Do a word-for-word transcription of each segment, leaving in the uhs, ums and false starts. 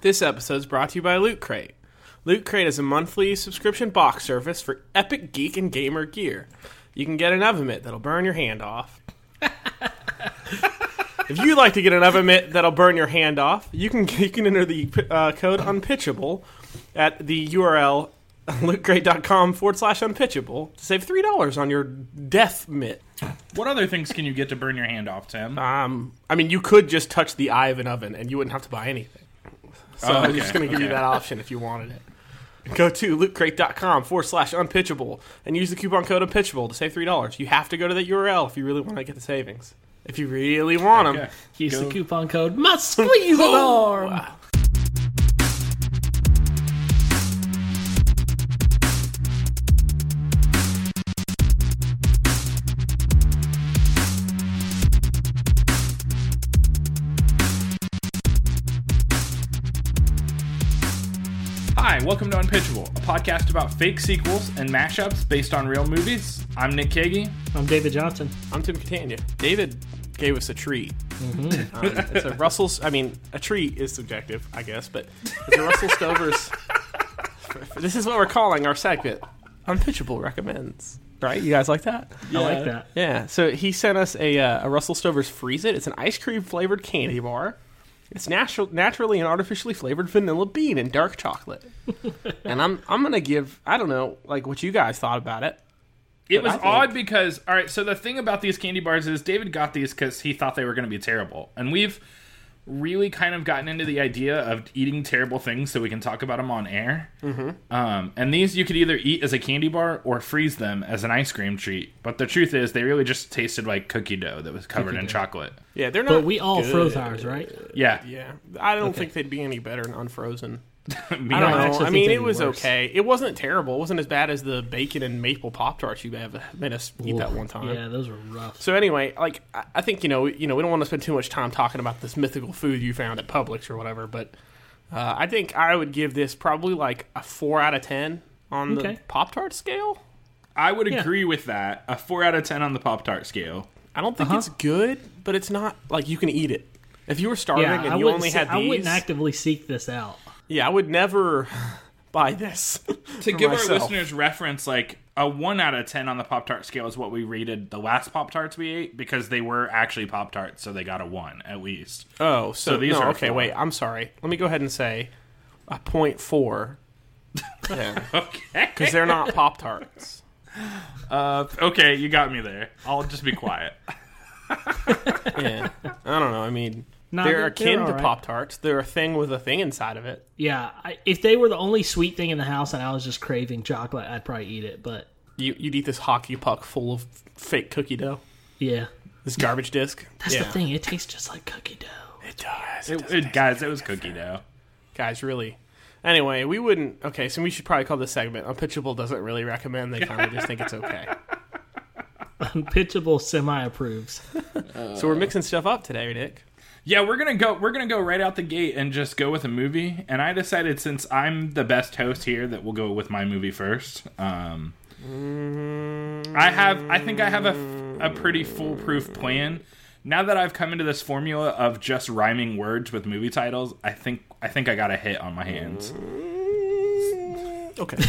This episode is brought to you by Loot Crate. Loot Crate is a monthly subscription box service for epic geek and gamer gear. You can get an oven mitt that'll burn your hand off. If you'd like to get an oven mitt that'll burn your hand off, you can you can enter the uh, code unpitchable at the U R L lootcrate.com forward slash unpitchable to save three dollars on your death mitt. What other things can you get to burn your hand off, Tim? Um, I mean, you could just touch the eye of an oven and you wouldn't have to buy anything. So Oh, okay, I'm just going to give okay. you that option if you wanted it. Go to lootcrate.com forward slash unpitchable and use the coupon code unpitchable to save three dollars. You have to go to that U R L if you really want to get the savings. If you really want them. Okay. Use Go. the coupon code must squeeze an arm. Hi, welcome to Unpitchable, a podcast about fake sequels and mashups based on real movies. I'm Nick Kagi. I'm David Johnson. I'm Tim Catania. David gave us a treat. Mm-hmm. Um, it's a Russell's, I mean, a treat is subjective, I guess, but it's a Russell Stover's. This is what we're calling our segment, Unpitchable Recommends. Right? You guys like that? I like that. Yeah, so he sent us a, uh, a Russell Stover's Freeze It. It's an ice cream flavored candy bar. It's natural, naturally and artificially flavored vanilla bean and dark chocolate. And I'm I'm gonna give I don't know like what you guys thought about it. It But was I think- odd because, all right, so the thing about these candy bars is David got these because he thought they were going to be terrible. And we've really kind of gotten into the idea of eating terrible things so we can talk about them on air. Mm-hmm. Um, and these you could either eat as a candy bar or freeze them as an ice cream treat. But the truth is they really just tasted like cookie dough that was covered Cookie in dough. chocolate. Yeah, they're not. But we all good. froze ours, right? Yeah. Yeah, I don't Okay. think they'd be any better than unfrozen. Me I don't I know. actually I think mean, they'd it be was worse. okay. It wasn't terrible. It wasn't as bad as the bacon and maple Pop Tarts you have made us eat that one time. Yeah, those were rough. So anyway, like I I think you know, you know, we don't want to spend too much time talking about this mythical food you found at Publix or whatever, but uh, I think I would give this probably like a four out of ten on Okay. the Pop Tart scale. I would Yeah. agree with that. A four out of ten on the Pop-Tart scale. I don't think Uh-huh. it's good, but it's not like you can eat it. If you were starving Yeah, and I you wouldn't, only se- had I these, wouldn't actively seek this out. yeah, I would never buy this. To for give our myself. listeners reference, like a one out of ten on the Pop-Tart scale is what we rated the last Pop-Tarts we ate because they were actually Pop-Tarts, so they got a one at least. Oh, so, So these no, are okay. four. Wait, I'm sorry. Let me go ahead and say a point four. Yeah, Okay. because they're not Pop Tarts. Uh, okay, you got me there. I'll just be quiet. Yeah, I don't know. I mean, Nah, they're they're- akin they're to all right. Pop Tarts. They're a thing with a thing inside of it. Yeah, I, if they were the only sweet thing in the house and I was just craving chocolate, I'd probably eat it. But You you'd eat this hockey puck full of fake cookie dough. yeah, This garbage disc. that's yeah. the thing. It tastes just like cookie dough. It does. It, does it- taste guys, like it was cookie cookie dough. Guys, really. Anyway, we wouldn't. Okay, so we should probably call this segment Unpitchable doesn't really recommend. They kind of just think it's okay. Unpitchable semi approves. So we're mixing stuff up today, Nick. Yeah, we're gonna go. We're gonna go right out the gate and just go with a movie. And I decided since I'm the best host here, that we'll go with my movie first. Um, I have. I think I have a, a pretty foolproof plan. Now that I've come into this formula of just rhyming words with movie titles, I think I think I got a hit on my hands. Okay.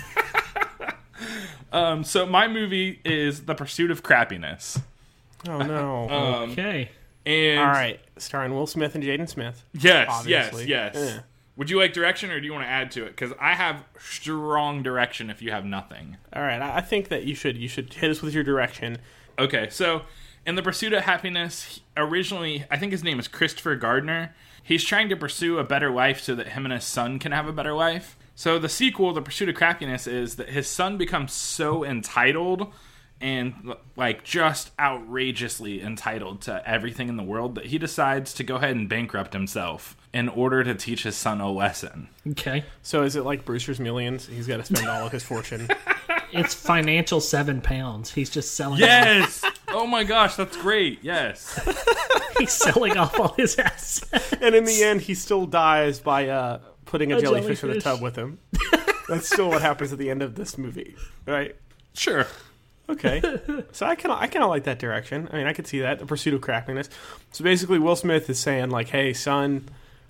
Um, so my movie is The Pursuit of Crappiness. Oh no. Um, Okay. and All right, starring Will Smith and Jaden Smith. yes, Obviously. yes, yes. Yeah. Would you like direction, or do you want to add to it? Because I have strong direction. If you have nothing. All right, I I think that you should you should hit us with your direction. Okay, so in The Pursuit of Happiness, he- originally, I think his name is Christopher Gardner. He's trying to pursue a better life so that him and his son can have a better life. So the sequel, The Pursuit of Crappiness, is that his son becomes so entitled and like just outrageously entitled to everything in the world that he decides to go ahead and bankrupt himself in order to teach his son a lesson. Okay. So is it like Brewster's Millions? He's got to spend all of his fortune. It's financial seven pounds. He's just selling. Yes! Oh my gosh, that's great. Yes. He's selling off all his assets. And in the end, he still dies by uh, putting a, A jellyfish, in the jellyfish. tub with him. That's still what happens at the end of this movie, right? Sure. Okay, so I kind of I kind of like that direction. I mean, I could see that, The Pursuit of Crappiness. So basically, Will Smith is saying like, "Hey, son,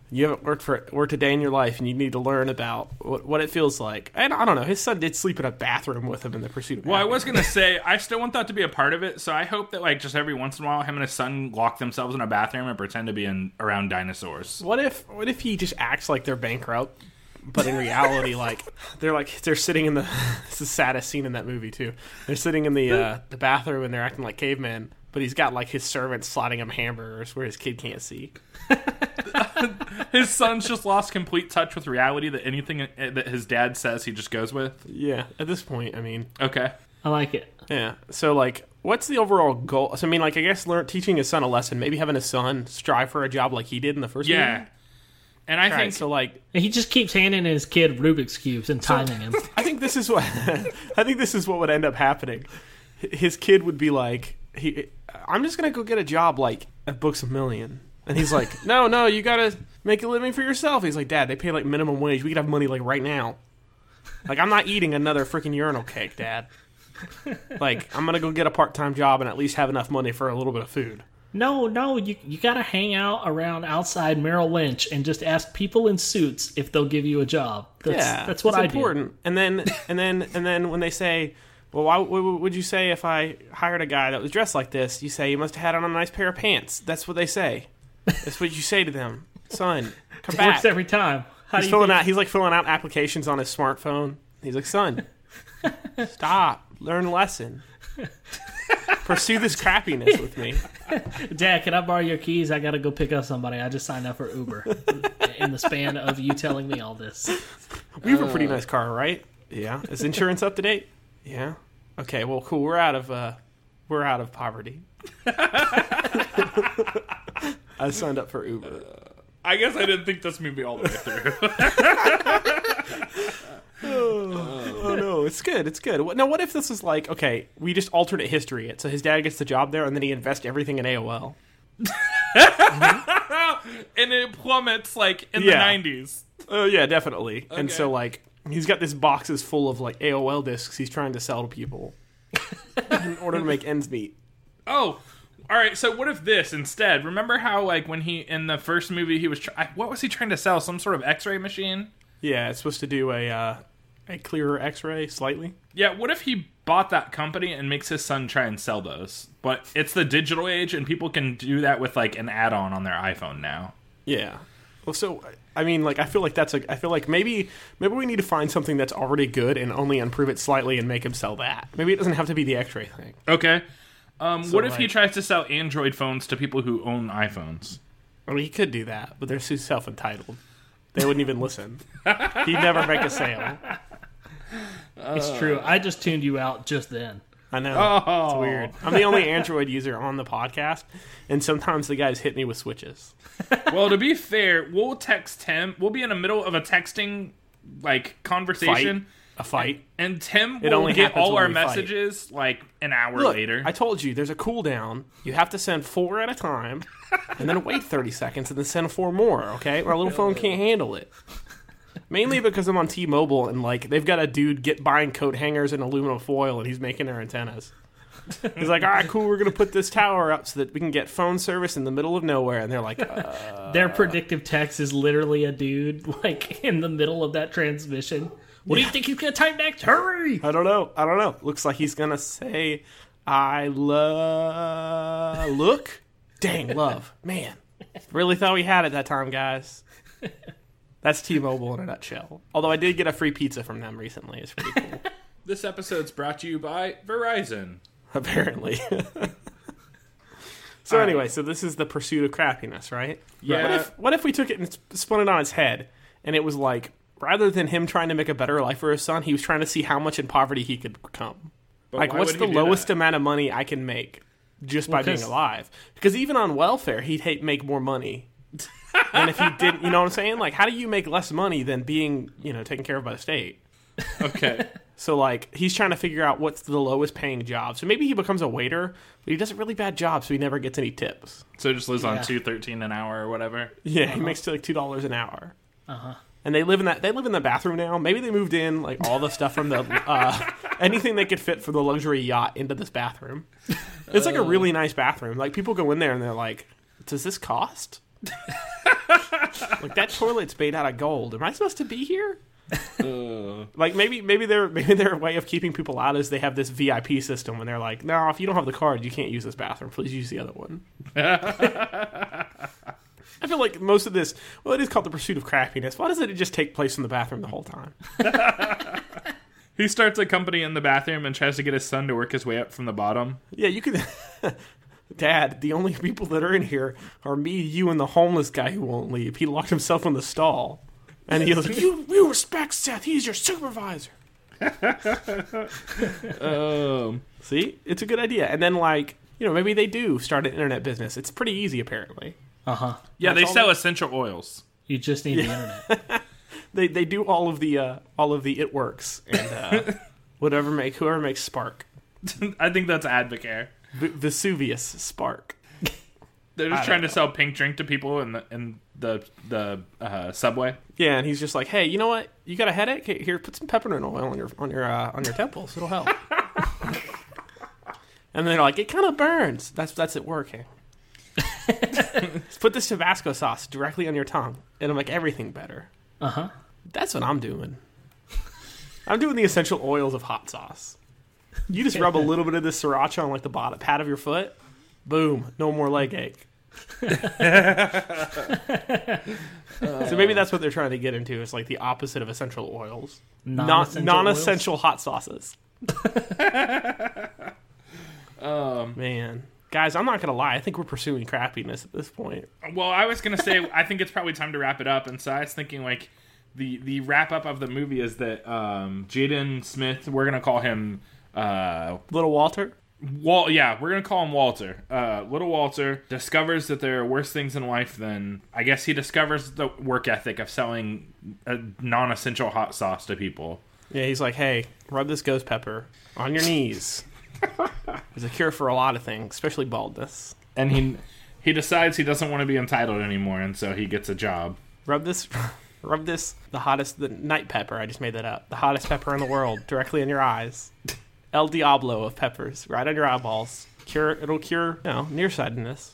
You haven't worked for worked a day in your life, and you need to learn about what, what it feels like. And I don't know. His son did sleep in a bathroom with him in the Pursuit of Well, I Happiness. was gonna say I still want that to be a part of it. So I hope that like just every once in a while, him and his son lock themselves in a bathroom and pretend to be in around dinosaurs. What if what if he just acts like they're bankrupt, but in reality, like they're like they're sitting in the it's the saddest scene in that movie too. They're sitting in the uh, the bathroom and they're acting like cavemen, but he's got like his servants sliding him hamburgers where his kid can't see. His son's just lost complete touch with reality. That anything that his dad says, he just goes with. Yeah, at this point, I mean, Okay. I like it. yeah. So like, what's the overall goal? So I mean, like, I guess learn teaching his son a lesson, maybe having his son strive for a job like he did in the first Yeah. movie. And I Right, think so like. He just keeps handing his kid Rubik's cubes and timing him. I think this is what I think this is what would end up happening. His kid would be like, "He, I'm just gonna go get a job like at Books a Million," and he's like, "No, no, you gotta make a living for yourself." He's like, "Dad, they pay like minimum wage. We could have money like right now. Like, I'm not eating another freaking urinal cake, Dad. Like, I'm gonna go get a part time job and at least have enough money for a little bit of food." No, no, you you gotta hang out around outside Merrill Lynch and just ask people in suits if they'll give you a job. That's, Yeah, that's what it's I important. And then and then and then when they say, "Well, why what would you say if I hired a guy that was dressed like this?" You say, "You must have had on a nice pair of pants." That's what they say. That's what you say to them, son. Come do. It works back. every time. How He's do you filling think? out. He's like filling out applications on his smartphone. He's like, "Son, stop. Learn a lesson. Pursue this crappiness with me." Dad, can I borrow your keys? I gotta go pick up somebody. I just signed up for Uber. In the span of you telling me all this. We have a pretty nice car, right? Yeah. Is insurance up to date? Yeah. Okay. Well, cool. We're out of uh, we're out of poverty. I signed up for Uber. I guess I didn't think this movie all the way through. Oh no, it's good. It's good. What- Now, what if this was like, okay, we just alternate history it, so his dad gets the job there, and then he invests everything in A O L. And it plummets like in Yeah. the nineties. Oh yeah, definitely. And Okay. so like, he's got this boxes full of like A O L discs he's trying to sell to people in order to make ends meet. Oh, all right. So what if this instead? Remember how like when he in the first movie he was try- what was he trying to sell? Some sort of X-ray machine? Yeah, it's supposed to do a uh, a clearer X-ray slightly. Yeah. What if he bought that company and makes his son try and sell those? But it's the digital age, and people can do that with like an add-on on their iPhone now. Yeah. Well, so I mean, like, I feel like that's a. I feel like maybe maybe we need to find something that's already good and only improve it slightly and make him sell that. Maybe it doesn't have to be the X-ray thing. Okay. Um, So, what if he like- tries to sell Android phones to people who own iPhones? I mean, he could do that, but they're so self-entitled. They wouldn't even listen. He'd never make a sale. It's true. I just tuned you out just then. I know. Oh. It's weird. I'm the only Android user on the podcast, and sometimes the guys hit me with switches. Well, to be fair, we'll text Tim. We'll be in the middle of a texting like conversation, A fight. and Tim It will only get happens all when our we fight. messages like an hour Look, later. I told you, there's a cooldown. You have to send four at a time, and then wait thirty seconds, and then send four more, okay? Our little phone can't handle it. Mainly because I'm on T-Mobile, and, like, they've got a dude get buying coat hangers and aluminum foil, and he's making their antennas. He's like, all right, cool, we're going to put this tower up so that we can get phone service in the middle of nowhere. And they're like, uh, Their predictive text is literally a dude, like, in the middle of that transmission. What do you think he's going to type next? Hurry! I don't know. I don't know. Looks like he's going to say, I love... Look? Dang, love. Man. Really thought we had it that time, guys. That's T-Mobile in a nutshell. Although I did get a free pizza from them recently. It's pretty cool. This episode's brought to you by Verizon. Apparently. So All anyway, right. so this is the pursuit of crappiness, right? Yeah. What if what if we took it and sp- spun it on its head, and it was like, rather than him trying to make a better life for his son, he was trying to see how much in poverty he could become. But Like, why what's would the he do lowest that? amount of money I can make just by Well, being 'cause- alive? Because even on welfare, he'd hate make more money than if he didn't. You know what I'm saying? Like, how do you make less money than being, you know, taken care of by the state? Okay. So, like, he's trying to figure out what's the lowest paying job. So maybe he becomes a waiter, but he does a really bad job, so he never gets any tips. So just lives on Yeah. two thirteen an hour or whatever. Yeah, he makes like two dollars an hour. Uh-huh. And they live in that. They live in the bathroom now. Maybe they moved in like all the stuff from the uh, anything they could fit for the luxury yacht into this bathroom. It's like a really nice bathroom. Like people go in there and they're like, "Does this cost?" Like, that toilet's made out of gold. Am I supposed to be here? Uh, Like, maybe maybe their maybe their way of keeping people out is they have this V I P system when they're like, no, if you don't have the card, you can't use this bathroom. Please use the other one. I feel like most of this, well, it is called The Pursuit of Crappiness. Why doesn't it just take place in the bathroom the whole time? he starts a company in the bathroom and tries to get his son to work his way up from the bottom. Yeah, you could... Dad, the only people that are in here are me, you, and the homeless guy who won't leave. He locked himself in the stall. And he was like, you, you respect Seth. He's your supervisor. Um, See? It's a good idea. And then, like, you know, maybe they do start an internet business. It's pretty easy, apparently. Uh-huh. yeah, That's they all sell they- essential oils. You just need the internet. They they do all of the uh, all of the it works and uh, whatever make whoever makes Spark. I think that's Advocare. V- Vesuvius Spark. They're I just trying to don't sell pink drink to people in the in the the uh, subway. Yeah, and he's just like, hey, you know what? You got a headache? Here, put some peppermint oil on your on your uh, on your temples. It'll help. And they're like, it kind of burns. That's that's it working. Just put this Tabasco sauce directly on your tongue. It'll make everything better. Uh-huh. That's what I'm doing. I'm doing the essential oils of hot sauce. You just rub a little bit of this sriracha on like the bottom pad of your foot. Boom. No more leg ache. So maybe that's what they're trying to get into. It's like the opposite of essential oils. Non- Non-essential non-essential hot sauces. Um, Man. Guys, I'm not going to lie. I think we're pursuing crappiness at this point. well, I was gonna say I think it's probably time to wrap it up, and so I was thinking like the the wrap up of the movie is that um, Jaden Smith, we're gonna call him uh, Little Walter? Wal. Yeah, we're gonna call him Walter. Uh, little Walter discovers that there are worse things in life than I guess he discovers the work ethic of selling a non-essential hot sauce to people. Yeah, he's like, hey, rub this ghost pepper on your knees. It's a cure for a lot of things, especially baldness. And he he decides he doesn't want to be entitled anymore, and so he gets a job. Rub this, rub this, the hottest, the night pepper, I just made that up. The hottest pepper in the world, directly in your eyes. El Diablo of peppers, right on your eyeballs. Cure, it'll cure, you know, nearsightedness.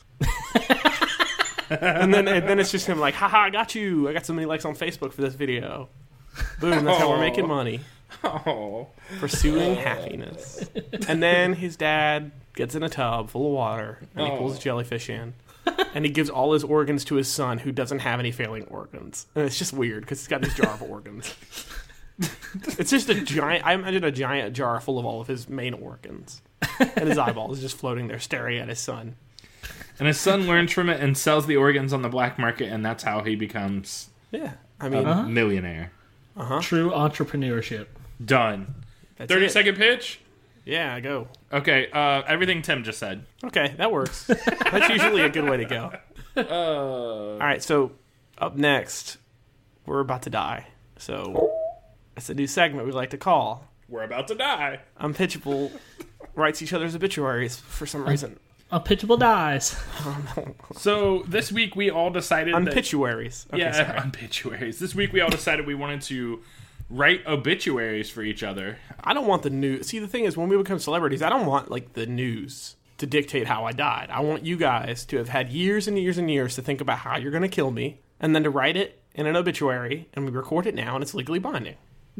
and then and then it's just him like, haha, I got you. I got so many likes on Facebook for this video. Boom, that's how we're making money. Oh, Pursuing happiness. And then his dad gets in a tub full of water and he pulls a jellyfish in. And he gives all his organs to his son who doesn't have any failing organs. And it's just weird because he's got this jar of organs. It's just a giant, I imagine a giant jar full of all of his main organs. And his eyeball is just floating there staring at his son. and his son learns from it and sells the organs on the black market, and that's how he becomes Yeah. I mean, a millionaire. True entrepreneurship. Done. that's Thirty it. second pitch. Yeah, go. Okay. Uh, everything Tim just said. Okay, that works. That's usually a good way to go. Uh, All right, so up next, we're about to die. So it's a new segment we like to call we're about to die. Unpitchable writes each other's obituaries for some reason. Unpitchable dies. So this week we all decided that, Unpitchuaries. Okay, yeah, sorry. obituaries. This week we all decided we wanted to write obituaries for each other. I don't want the news. See, the thing is, when we become celebrities, I don't want like the news to dictate how I died. I want you guys to have had years and years and years to think about how you're going to kill me, and then to write it in an obituary, and we record it now, and it's legally binding.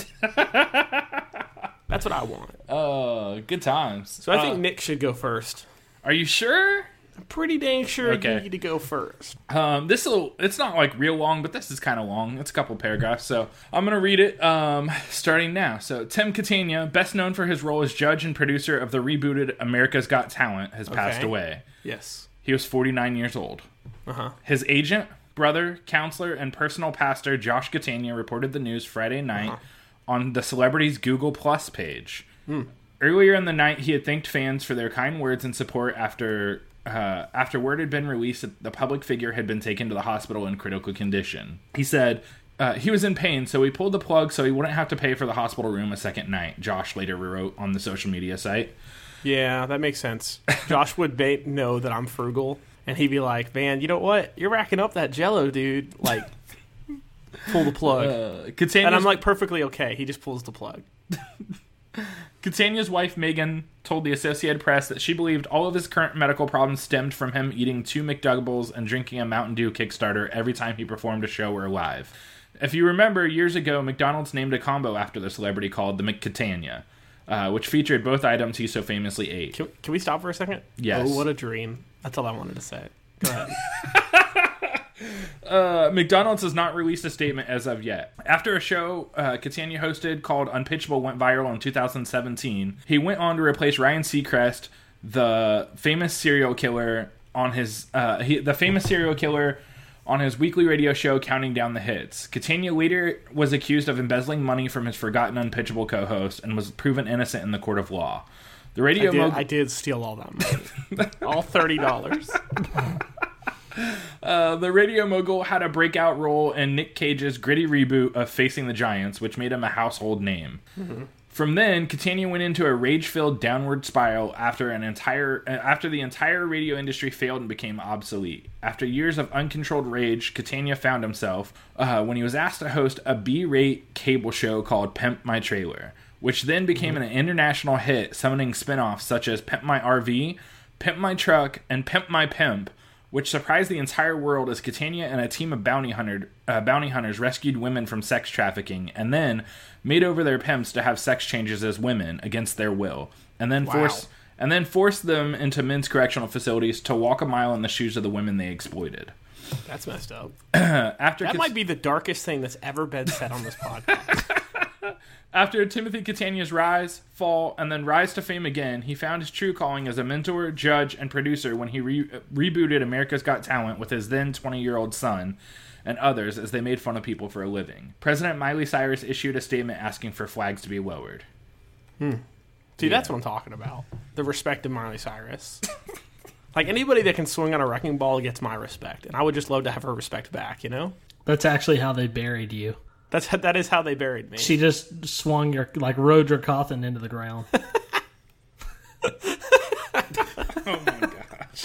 That's what I want. Uh, good times. So I think Uh, Nick should go first. Are you sure? I'm pretty dang sure Okay. you need to go first. Um, this will, it's not like real long, but this is kind of long. It's a couple paragraphs, so I'm going to read it um, starting now. So, Tim Catania, best known for his role as judge and producer of the rebooted America's Got Talent, has passed Okay. away. Yes. He was forty-nine years old. Uh-huh. His agent, brother, counselor, and personal pastor, Josh Catania, reported the news Friday night Uh-huh. on the celebrity's Google Plus page. Earlier in the night, he had thanked fans for their kind words and support after uh, after word had been released that the public figure had been taken to the hospital in critical condition. He said uh, he was in pain, so we pulled the plug so he wouldn't have to pay for the hospital room a second night, Josh later wrote on the social media site. Yeah, that makes sense. Josh would ba- know that I'm frugal, and he'd be like, man, you know what? You're racking up that Jell-O, dude. Like, pull the plug. Uh, Catania's, and I'm like, perfectly okay. He just pulls the plug. Catania's wife, Megan, told the Associated Press that she believed all of his current medical problems stemmed from him eating two McDoubles and drinking a Mountain Dew Kickstarter every time he performed a show or live. If you remember, years ago, McDonald's named a combo after the celebrity called the McCatania, uh, which featured both items he so famously ate. Can, can we stop for a second? Yes. Oh, what a dream. That's all I wanted to say. Go ahead. Uh, McDonald's has not released a statement as of yet. After a show uh, Catania hosted called Unpitchable went viral in two thousand seventeen, he went on to replace Ryan Seacrest, the famous serial killer on his uh, he, the famous serial killer on his weekly radio show Counting Down the Hits. Catania later was accused of embezzling money from his forgotten Unpitchable co-host and was proven innocent in the court of law. The radio I did, mogul- I did steal all that money. All thirty dollars. Uh, the radio mogul had a breakout role in Nick Cage's gritty reboot of Facing the Giants, which made him a household name. Mm-hmm. From then, Catania went into a rage-filled downward spiral after an entire uh, after the entire radio industry failed and became obsolete. After years of uncontrolled rage, Catania found himself uh, when he was asked to host a B-rate cable show called Pimp My Trailer, which then became mm-hmm. an international hit, summoning spin-offs such as Pimp My R V, Pimp My Truck, and Pimp My Pimp, which surprised the entire world as Catania and a team of bounty, hunter, uh, bounty hunters rescued women from sex trafficking and then made over their pimps to have sex changes as women against their will, and then wow. forced and then forced them into men's correctional facilities to walk a mile in the shoes of the women they exploited. That's messed up. After that Cat- might be the darkest thing that's ever been said on this podcast. After Timothy Catania's rise, fall, and then rise to fame again, he found his true calling as a mentor, judge, and producer when he re- rebooted America's Got Talent with his then twenty-year-old son and others as they made fun of people for a living. President Miley Cyrus issued a statement asking for flags to be lowered. Hmm. See, Yeah. that's what I'm talking about. The respect of Miley Cyrus. Like, anybody that can swing on a wrecking ball gets my respect, and I would just love to have her respect back, you know? That's actually how they buried you. That's That is how they buried me. She just swung your, like, rode your coffin into the ground. Oh my gosh.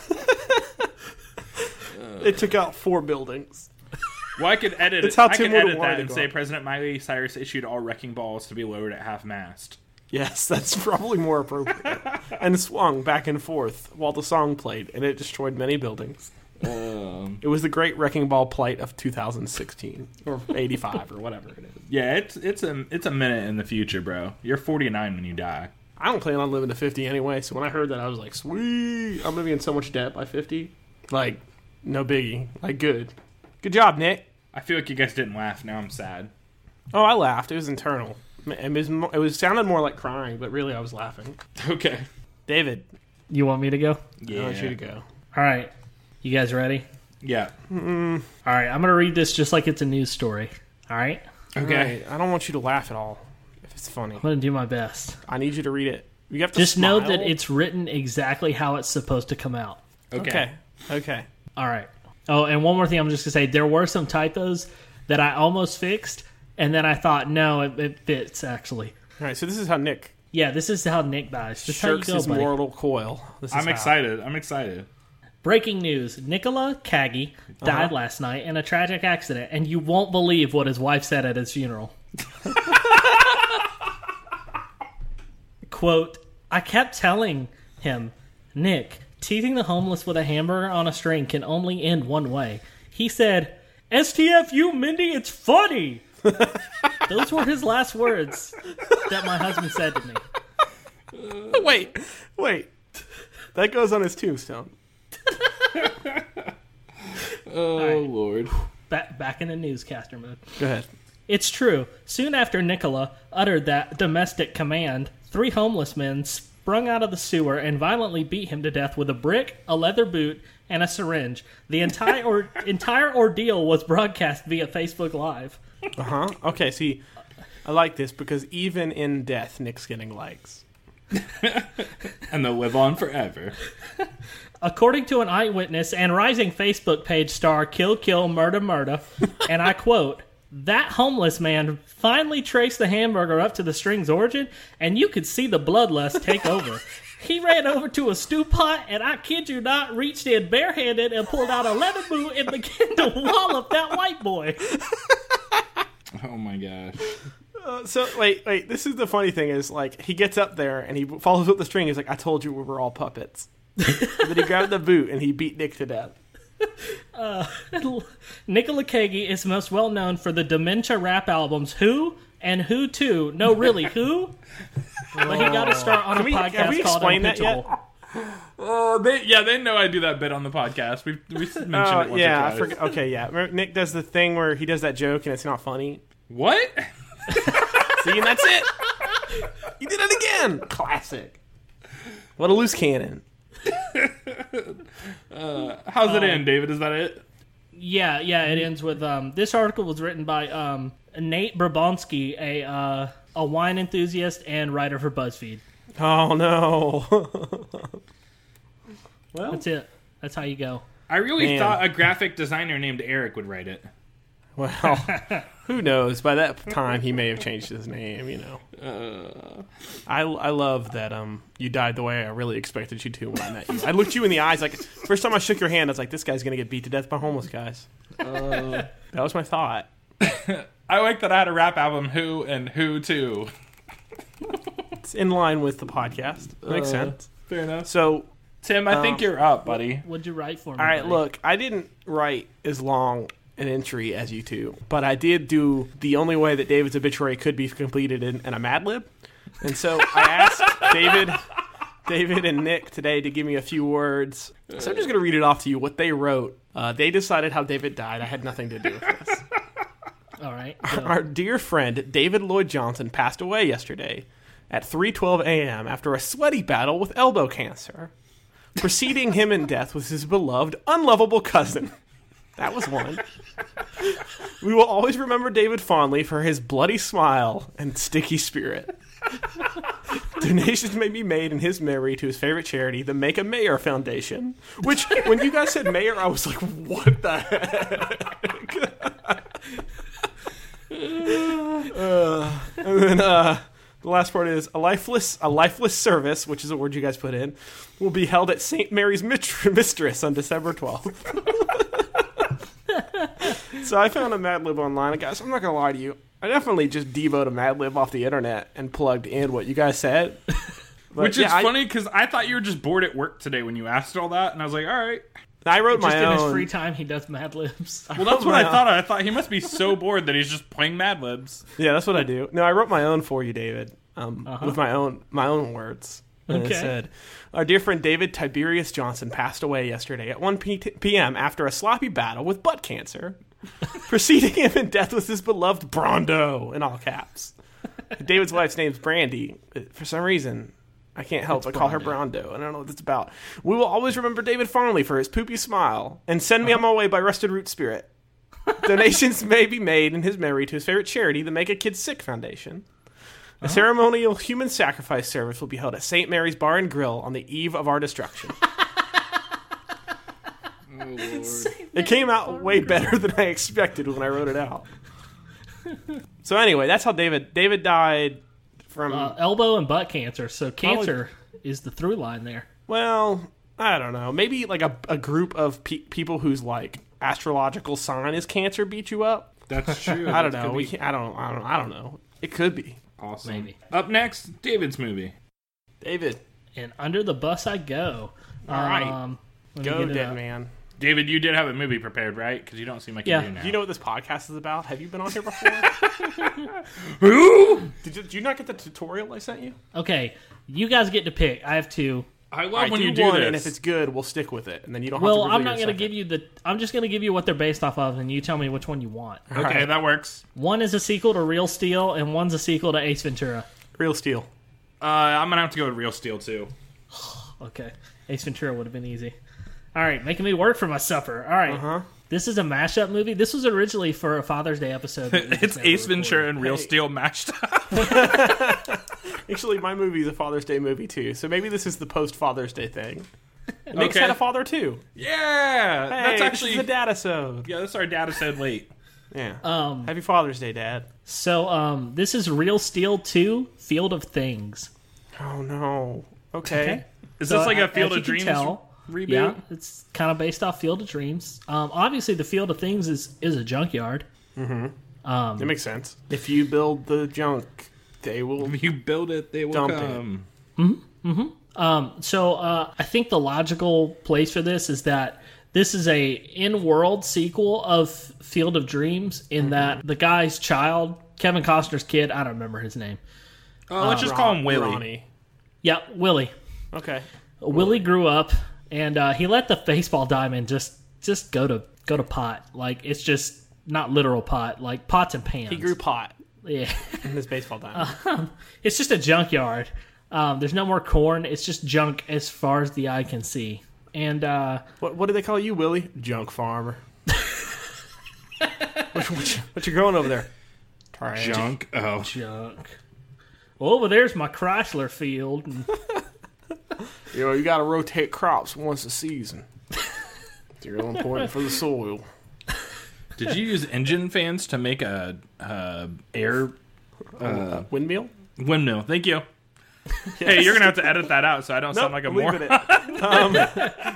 It took out four buildings. Well, I could edit It's it. how I Tim could would've edit wanted that to and go say up. President Miley Cyrus issued all wrecking balls to be lowered at half mast. Yes, that's probably more appropriate. And swung back and forth while the song played, and it destroyed many buildings. Um, It was the Great Wrecking Ball plight of two thousand sixteen, or eighty-five, or whatever it is. yeah, it's it's a it's a minute in the future, bro. You're forty-nine when you die. I don't plan on living to fifty anyway, so when I heard that, I was like, sweet, I'm going to be in so much debt by fifty. Like, no biggie. Like, good. Good job, Nick. I feel like you guys didn't laugh. Now I'm sad. Oh, I laughed. It was internal. It was, mo- it was sounded more like crying, but really I was laughing. Okay. David, You want me to go? Yeah. I want you to go. All right. You guys ready? Yeah. Mm-mm. All right. I'm going to read this just like it's a news story. All right? Okay. Right. I don't want you to laugh at all if it's funny. I'm going to do my best. I need you to read it. You have to Just know smile. that it's written exactly how it's supposed to come out. Okay. Okay. Okay. All right. Oh, and one more thing I'm just going to say. There were some typos that I almost fixed, and then I thought, no, it, it fits, actually. All right, so this is how Nick Yeah, this is how Nick dies. This is how you shirks go, his buddy. mortal coil. This is I'm how. excited. I'm excited. Breaking news. Nicola Kagi died Uh-huh. last night in a tragic accident, and you won't believe what his wife said at his funeral. Quote, I kept telling him, Nick, teasing the homeless with a hamburger on a string can only end one way. He said, S T F U, Mindy, it's funny. Those were his last words that my husband said to me. Wait, wait. That goes on his tombstone. Oh, right. Lord. Back, back in the newscaster mode. Go ahead. It's true. Soon after Nicola uttered that domestic command, three homeless men sprung out of the sewer and violently beat him to death with a brick, a leather boot, and a syringe. The entire or, entire ordeal was broadcast via Facebook Live. Uh-huh. Okay, see, I like this because even in death, Nick's getting likes. And they'll live on forever. According to an eyewitness and rising Facebook page star Kill Kill Murder Murder, and I quote, that homeless man finally traced the hamburger up to the string's origin, and you could see the bloodlust take over. He ran over to a stew pot, and I kid you not, reached in barehanded and pulled out a leather boot and began to wallop that white boy. Oh, my gosh. Uh, so wait, wait. This is the funny thing is like he gets up there and he follows with the string. He's like, "I told you we were all puppets." And then he grabbed the boot and he beat Nick to death. Uh, Nicola Cagey is most well known for the dementia rap albums Who and Who Too. No, really, Who? But he got to start on Can a we- have podcast we called explained that yet? Unpitchable. Oh, they yeah, they know I do that bit on the podcast. We we mentioned Uh, it once yeah, or I twice. forget. Okay, yeah. Remember Nick does the thing where he does that joke and it's not funny. What? See, and that's it. You did it again. Classic. What a loose cannon. uh, how's it end, David? Is that it? Yeah, yeah, it ends with um, this article was written by um, Nate Brabonsky, a uh, a wine enthusiast and writer for BuzzFeed. Oh no. Well, That's it. That's how you go. I really Man. thought a graphic designer named Eric would write it. well, who knows? By that time, he may have changed his name. You know. Uh, I, I love that um you died the way I really expected you to when I met you. I looked you in the eyes like first time I shook your hand. I was like, this guy's gonna get beat to death by homeless guys. uh, That was my thought. I like that I had a rap album, Who and Who Too. It's in line with the podcast. Makes Uh, sense. Fair enough. So, Tim, I think um, you're up, buddy. What'd you write for me? all right, buddy? look, I didn't write as long an entry as you two, but I did do the only way that David's obituary could be completed in, in a Mad Lib. And so I asked David, David and Nick today to give me a few words. So I'm just going to read it off to you what they wrote. Uh, they decided how David died. I had nothing to do with this. All right. go. Our dear friend David Lloyd Johnson passed away yesterday at three twelve a.m. after a sweaty battle with elbow cancer. Preceding him in death was his beloved, unlovable cousin. That was one. We will always remember David fondly for his bloody smile and sticky spirit. Donations may be made in his memory to his favorite charity, the Make a Mayor Foundation. Which, when you guys said mayor, I was like, what the heck? uh, and then uh, the last part is a lifeless a lifeless service, which is a word you guys put in, will be held at Saint Mary's Mitr- Mistress on December twelfth. So I found a Mad Lib online. And guys, I'm not going to lie to you. I definitely just devoted a Mad Lib off the internet and plugged in what you guys said. But Which yeah, is I, funny because I thought you were just bored at work today when you asked all that, and I was like, all right. I wrote Just my in own. his free time, he does Mad Libs. Well, that's what my I own- thought. I thought he must be so bored that he's just playing Mad Libs. Yeah, that's what I do. No, I wrote my own for you, David, um, Uh-huh. with my own my own words. And Okay. it said, our dear friend David Tiberius Johnson passed away yesterday at one p.m. after a sloppy battle with butt cancer. Preceding him in death was his beloved Brondo, in all caps. David's wife's name's Brandy. For some reason, I can't help but call her Brondo. I don't know what that's about. We will always remember David fondly for his poopy smile and send me on my way by Rusted Root Spirit. Donations may be made in his memory to his favorite charity, the Make a Kid Sick Foundation. A ceremonial human sacrifice service will be held at Saint Mary's Bar and Grill on the eve of our destruction. Oh, Lord. It came out way better than I expected when I wrote it out. So anyway, that's how David David died from. Uh, elbow and butt cancer. So cancer is the through line there. Well, I don't know. Maybe like a, a group of pe- people whose like astrological sign is Cancer beat you up. That's true. I don't That know. could We be can't, I don't. I don't. I don't know. It could be. awesome. Maybe. Up next, David's movie. David, And under the bus I go. All right. Um, let me go get it dead up. man. David, you did have a movie prepared, right? Because you don't seem like Yeah. you do now. Do you know what this podcast is about? Have you been on here before? who? did, you, did you not get the tutorial I sent you? Okay, you guys get to pick. I have two. I love All right, when do you do one, this. and if it's good, we'll stick with it, and then you don't. Well, have to I'm not going to give you the. I'm just going to give you what they're based off of, and you tell me which one you want. okay, right. that works. One is a sequel to Real Steel, and one's a sequel to Ace Ventura. Real Steel. Uh, I'm gonna have to go with Real Steel too. Okay, Ace Ventura would have been easy. All right, making me work for my supper. All right, Uh-huh. this is a mashup movie. This was originally for a Father's Day episode. that we just It's never Ace Ventura recorded. and Real Hey. Steel matched up. Actually, my movie is a Father's Day movie too, so maybe this is the post Father's Day thing. Nick's Okay. had a father too. yeah, Hey, that's this actually is the dad episode. yeah. That's our dad episode late. Yeah. Um, Happy Father's Day, Dad. so um, this is Real Steel two: Field of Things. Oh no. Okay. Okay. Is So, this like a- a Field as of you can Dreams tell, reboot? Yeah, it's kind of based off Field of Dreams. Um, obviously, the Field of Things is is a junkyard. Mm-hmm. Um, That makes sense. If you build the junk, they will. If you build it, they will Dump it. come. Um, so uh, I think the logical place for this is that this is a in-world sequel of Field of Dreams in that the guy's child, Kevin Costner's kid, I don't remember his name. Oh, let's just call him Willie. Ronnie. Yeah, Willie. Okay. Willie grew up and uh, he let the baseball diamond just just go to go to pot. Like it's just not literal pot, like pots and pans. He grew pot Yeah, in his baseball diamond. it's just a junkyard. Um, there's no more corn. It's just junk as far as the eye can see. And uh, What what do they call you, Willie? Junk farmer. what, what, you, what you growing over there? Trash. Junk. Oh. junk. Well, over there's my Chrysler field. And You know, you got to rotate crops once a season. It's real important for the soil. Did you use engine fans to make a uh, air Uh, windmill? windmill? Thank you. Hey, you're gonna have to edit that out so I don't sound like a leave moron. it. Um,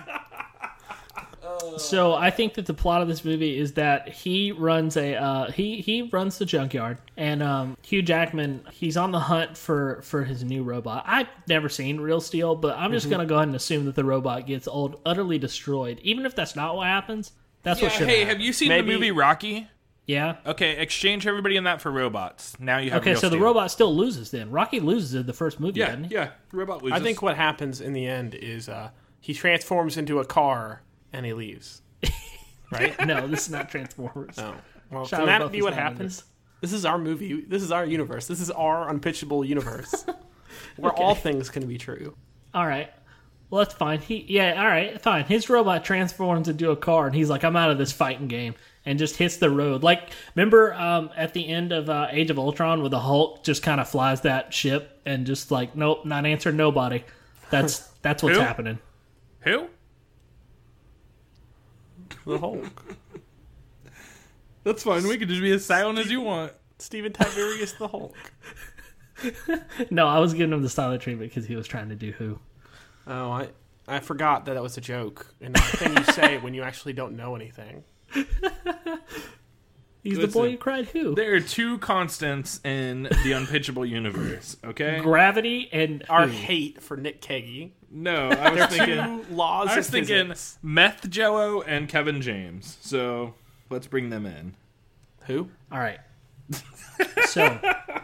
So I think that the plot of this movie is that he runs a uh, he he runs the junkyard, and um, Hugh Jackman he's on the hunt for for his new robot. I've never seen Real Steel, but I'm just gonna go ahead and assume that the robot gets old, utterly destroyed. Even if that's not what happens, that's Yeah, what should hey, happen. have you seen Maybe- the movie Rocky? Yeah. Okay, exchange everybody in that for robots. Now you have Okay, Real so the Steel. robot still loses then. Rocky loses in the first movie, Yeah, doesn't he? yeah, robot loses. I think what happens in the end is uh, he transforms into a car and he leaves. Right? No, this is not Transformers. No. Well, Shia can that LaBeouf be is what not in happens? This is our movie. This is our universe. This is our unpitchable universe. Where all things can be true. All right. Well, that's fine. He, yeah, all right, fine. His robot transforms into a car, and he's like, "I'm out of this fighting game," and just hits the road. Like, remember um, at the end of uh, Age of Ultron, where the Hulk just kind of flies that ship and just like, "Nope, not answering nobody." That's that's what's Who? happening. Who? The Hulk. That's fine. We can just be as silent as you want. Steven Tiberius the Hulk. No, I was giving him the silent treatment because he was trying to do who. Oh, I I forgot that that was a joke. And the thing you say when you actually don't know anything. He's Listen, the boy who cried who. There are two constants in the unpitchable universe, okay? Gravity and Our who. hate for Nick Keggy. No, I was thinking Two laws I was of thinking physics. Meth Jello and Kevin James. So let's bring them in. Who? All right. So,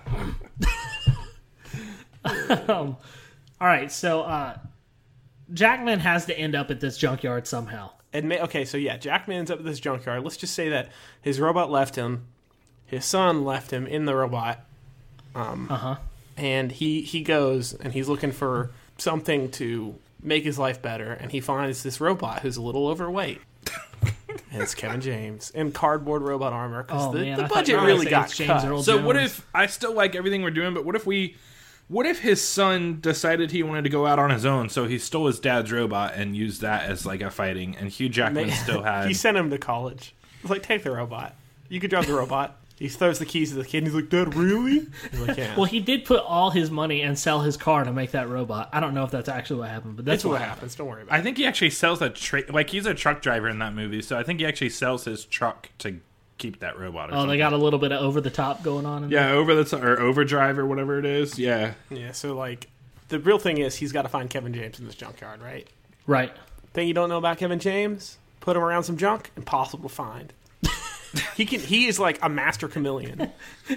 um, all right. So, uh, Jackman has to end up at this junkyard somehow. Admit, okay, so yeah, Jackman ends up at this junkyard. Let's just say that his robot left him. His son left him in the robot. Um, Uh huh. and he, he goes and he's looking for something to make his life better. And he finds this robot who's a little overweight. And it's Kevin James in cardboard robot armor because Oh the, man, the I thought budget you were really gonna say got it's James cut. Earl So what Jones. if I still like everything we're doing, but what if we what if his son decided he wanted to go out on his own, so he stole his dad's robot and used that as like a fighting, and Hugh Jackman Man, still had he sent him to college. It's like, take the robot. You could drive the robot. He throws the keys to the kid and he's like, Dad, really? He's like, yeah. Well, he did put all his money and sell his car to make that robot. I don't know if that's actually what happened, but that's, That's what happens. Don't worry about I think he actually sells a tra- like he's a truck driver in that movie, so I think he actually sells his truck to keep that robot. Or Oh, something. they got a little bit of over the top going on. In yeah over the t- or overdrive or whatever it is. Yeah, it. Yeah, so like, the real thing is he's got to find Kevin James in this junkyard, right? there. Right. Thing you don't know about Kevin James, put him around some junk, impossible to find. he can. He is like a master chameleon.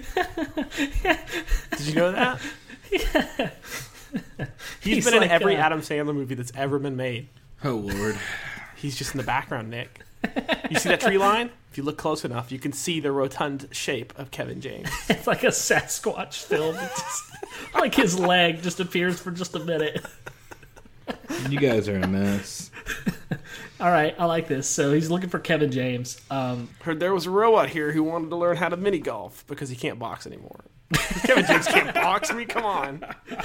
Did you know that? He's, He's been in like, every uh, Adam Sandler movie that's ever been made. oh lord. He's just in the background, Nick. You see that tree line? If you look close enough, you can see the rotund shape of Kevin James. It's like a Sasquatch film. It's just, like his leg just appears for just a minute. You guys are a mess. All right, I like this. So he's looking for Kevin James. Um, Heard there was a robot here who wanted to learn how to mini golf because he can't box anymore. Kevin James can't box. I mean, come on.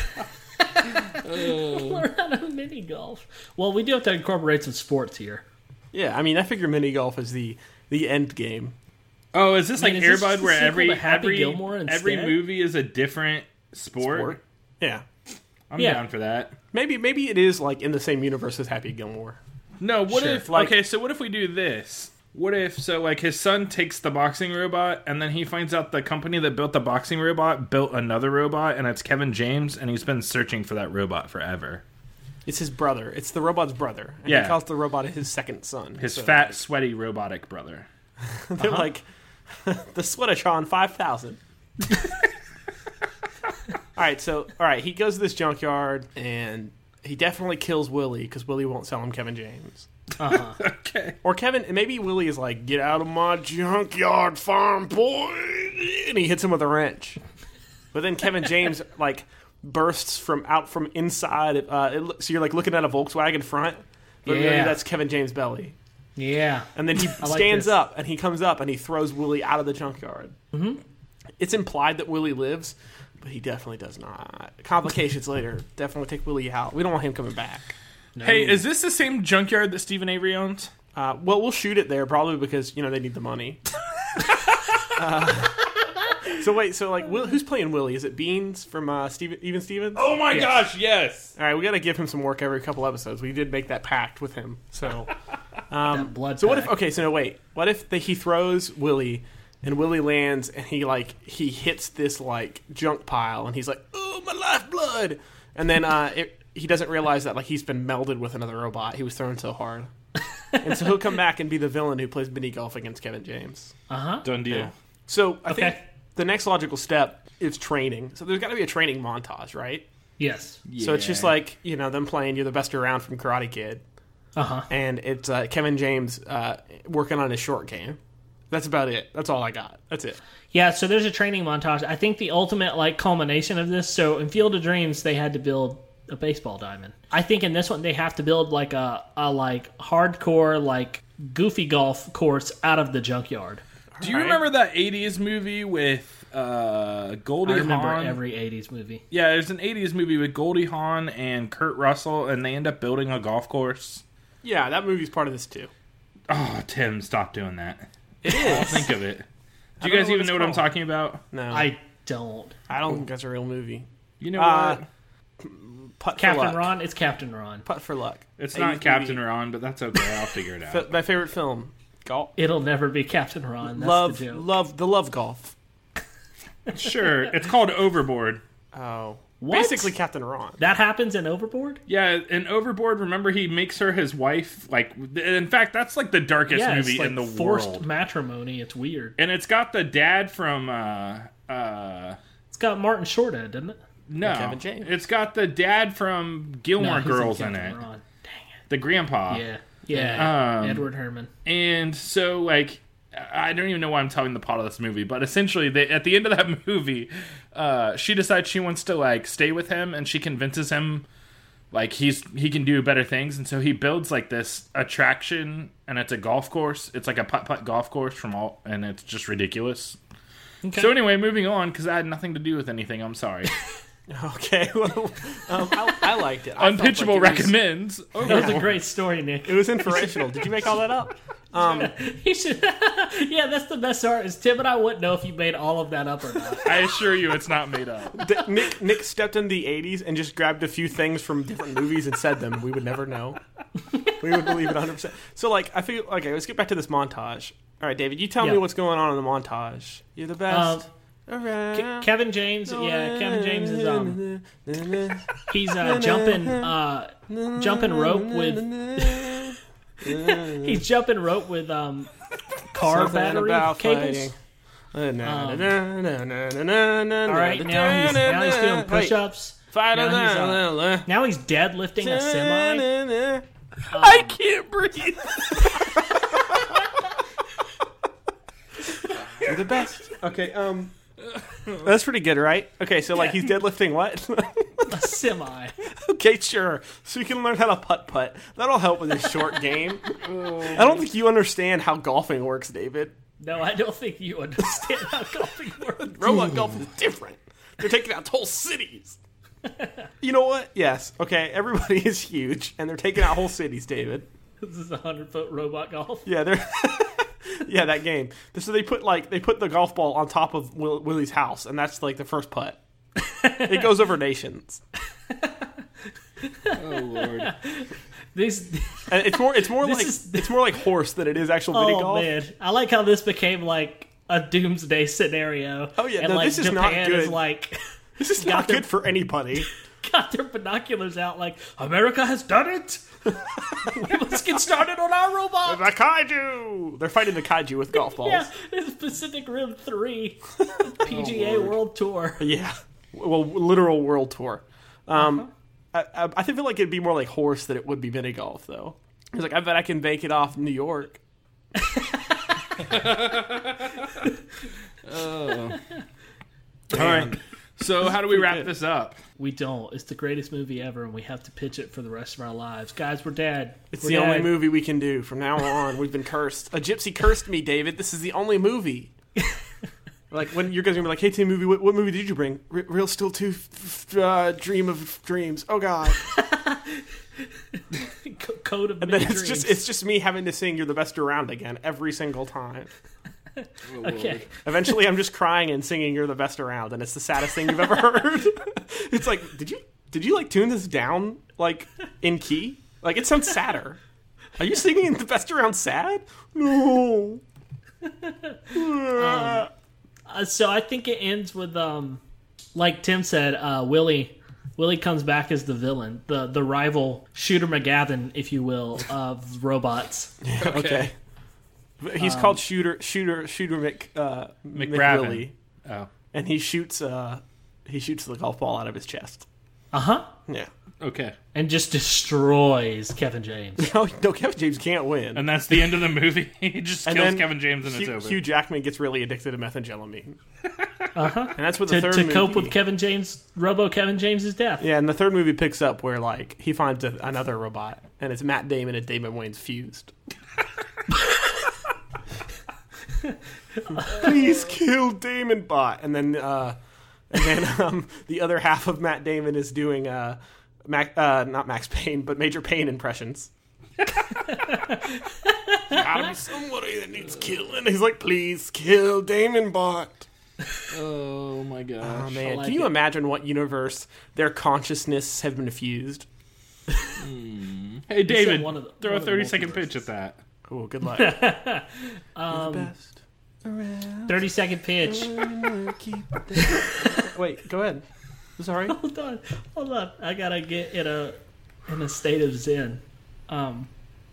learn how to mini golf. Well, we do have to incorporate some sports here. Yeah, I mean, I figure mini golf is the the end game. Oh, is this I mean, like is this Airbud just a where sequel every to Happy every Gilmore every instead? movie is a different sport? Sport. Yeah, I'm Yeah. down for that. maybe maybe it is like in the same universe as Happy Gilmore. No, what Sure, if like- okay? So what if we do this? What if, so like his son takes the boxing robot and then he finds out the company that built the boxing robot built another robot and it's Kevin James and he's been searching for that robot forever. It's his brother. It's the robot's brother. And Yeah. he calls the robot his second son. His so fat, sweaty, robotic brother. They're like, the Sweatatron five thousand. All right, so, all right, he goes to this junkyard and he definitely kills Willie because Willie won't sell him Kevin James. Uh-huh. Okay. Or Kevin, maybe Willie is like, get out of my junkyard, farm boy, and he hits him with a wrench. But then Kevin James like bursts from out from inside. Uh, it, lo- so you're like looking at a Volkswagen front, but really Yeah. that's Kevin James' belly. Yeah. And then he like stands this. up and he comes up and he throws Willie out of the junkyard. Mm-hmm. It's implied that Willie lives, but he definitely does not. Complications later. Definitely take Willie out. We don't want him coming back. Hey, is this the same junkyard that Stephen Avery owns? Uh, well, we'll shoot it there probably because you know they need the money. uh, so wait, so like, Will, who's playing Willie? Is it Beans from uh, Steven, Even Stevens? Oh my gosh, yes! All right, we got to give him some work every couple episodes. We did make that pact with him. So, um, That blood so what if? pact. Okay, so no, wait. What if the, he throws Willie and Willie lands and he like he hits this like junk pile and he's like, "Oh, my lifeblood!" And then uh, it, he doesn't realize that like he's been melded with another robot. He was thrown so hard, and so he'll come back and be the villain who plays mini golf against Kevin James. Uh-huh. Done deal. Yeah. So I Okay. think the next logical step is training. So there's got to be a training montage, right? Yes. So it's just like, you know, them playing You're the Best Around from Karate Kid. Uh-huh. And it's uh, Kevin James uh, working on his short game. That's about it. That's all I got. That's it. Yeah, so there's a training montage. I think the ultimate like culmination of this, so in Field of Dreams they had to build a baseball diamond. I think in this one they have to build like a, a like hardcore like goofy golf course out of the junkyard. Do you Right. remember that eighties movie with uh, Goldie I remember Hawn? every eighties movie. Yeah, there's an eighties movie with Goldie Hawn and Kurt Russell, and they end up building a golf course. Yeah, that movie's part of this too. Oh, Tim, stop doing that. It is. Think of it. Do I you don't guys know what even it's know what I'm called. talking about? No, I, I don't. I don't think that's a real movie. You know Uh, what? Putt for Captain luck. Ron, it's Captain Ron. Putt for luck. It's eighties not Captain movie. Ron, but that's okay. I'll figure it out. F- my favorite film. Golf. It'll never be Captain Ron. That's love, the joke. love, the love golf. Sure, it's called Overboard. Oh, What? basically Captain Ron. That happens in Overboard? Yeah, in Overboard, remember he makes her his wife. Like, in fact, that's like the darkest Yeah, movie it's like in the forced world. matrimony. It's weird. And it's got the dad from uh uh It's got Martin Shorthead, doesn't it? no, Kevin James. it's got the dad from Gilmore No, he's Girls in Captain it, Ron. the grandpa. Yeah. Yeah. Um, Edward Herman. And so, like, I don't even know why I'm telling the plot of this movie, but essentially, they, at the end of that movie, uh, she decides she wants to like stay with him, and she convinces him like he's he can do better things, and so he builds like this attraction, and it's a golf course. It's like a putt putt golf course from all, and it's just ridiculous. Okay. So anyway, moving on because I had nothing to do with anything. I'm sorry. Okay, well, um, I, I liked it. I felt Unpitchable like it was- recommends. That was a great story, Nick. It was inspirational. Did you make all that up? Um, He should. Yeah, that's the best part. Is Tim and I wouldn't know if you made all of that up or not. I assure you, it's not made up. D- Nick Nick stepped into the eighties and just grabbed a few things from different movies and said them. We would never know. We would believe it one hundred percent. So, like, I feel okay. Let's get back to this montage. All right, David, you tell Yeah. me what's going on in the montage. You're the best. Ke- Kevin James, yeah, Kevin James is um, he's uh, jumping, uh, jumping rope with, he's jumping rope with um, car battery cables. All All right, right, now he's now he's doing push-ups. Fight Now he's, uh, now he's deadlifting a semi. I can't breathe. You're the best. Okay, um, that's pretty good, right? Okay, so like he's deadlifting what? A semi. Okay, sure. So you can learn how to putt putt. That'll help with his short game. I don't think you understand how golfing works, David. No, I don't think you understand how golfing works. Robot golf is different. They're taking out whole cities. You know what? Yes. Okay, everybody is huge, and they're taking out whole cities, David. This is a hundred-foot robot golf. Yeah, they're. Yeah, that game. So they put like they put the golf ball on top of Will, Willie's house, and that's like the first putt. It goes over nations. Oh Lord. These. And it's more. It's more This like is- it's more like horse than it is actual mini Oh golf. man, I like how this became like a doomsday scenario. Oh, yeah, and no, like this is Japan not good. is like This is got not their- good for anybody. got their binoculars out, like America has done it. Let's get started on our robot. The kaiju. They're fighting the kaiju with golf balls. Yeah, it's Pacific Rim three, P G A World Tour. Yeah. Well, literal world tour. Um, I, I, I feel like it'd be more like horse than it would be mini golf, though. He's like, I bet I can bake it off New York. Oh. All right. So how do we wrap this up? We don't. It's the greatest movie ever, and we have to pitch it for the rest of our lives. Guys, we're dead. It's we're the dead. only movie we can do from now on. We've been cursed. A gypsy cursed me, David. This is the only movie. Like when you guys are gonna be like, "Hey, Tim, movie. What, what movie did you bring? R- Real Still Two, f- f- uh, Dream of Dreams. Oh God!" C- Code of And Many then it's Dreams. just it's just me having to sing "You're the Best Around" again every single time. Okay. Eventually, I'm just crying and singing "You're the Best Around," and it's the saddest thing you've ever heard. It's like, did you did you like tune this down like in key? Like it sounds sadder. Are you singing "The Best Around" sad? No. Uh, so I think it ends with, um, like Tim said, uh, Willie. Willie comes back as the villain, the the rival Shooter McGavin, if you will, of robots. Okay. He's called Shooter Shooter Shooter Mc uh, McRaven. McWillie, Oh. and he shoots uh he shoots the golf ball out of his chest. Uh huh. Yeah. Okay. And just destroys Kevin James. No, no, Kevin James can't win. And that's the end of the movie. He just And kills then Kevin James and Hugh, it's over. Hugh Jackman gets really addicted to methamphetamine. Uh huh. And that's what the To, third to movie. cope with Kevin James, Robo Kevin James's death. Yeah, and the third movie picks up where like he finds a, another robot, and it's Matt Damon and Damon Wayans fused. Please kill Damon Bot, and then uh, and then um, the other half of Matt Damon is doing uh, Mac, uh, not Max Payne, but Major Payne impressions. Gotta be somebody that needs killing. He's like, please kill Damon Bot. Oh my gosh. Oh man, like can you it. imagine what universe their consciousness have been fused? Hey David, one of the- throw one a of the thirty second multiverses. pitch at that. Cool, good luck. Um, Best around. thirty second pitch. Wait, go ahead. Sorry. Hold on, hold on. I gotta get in a in a state of zen. Um,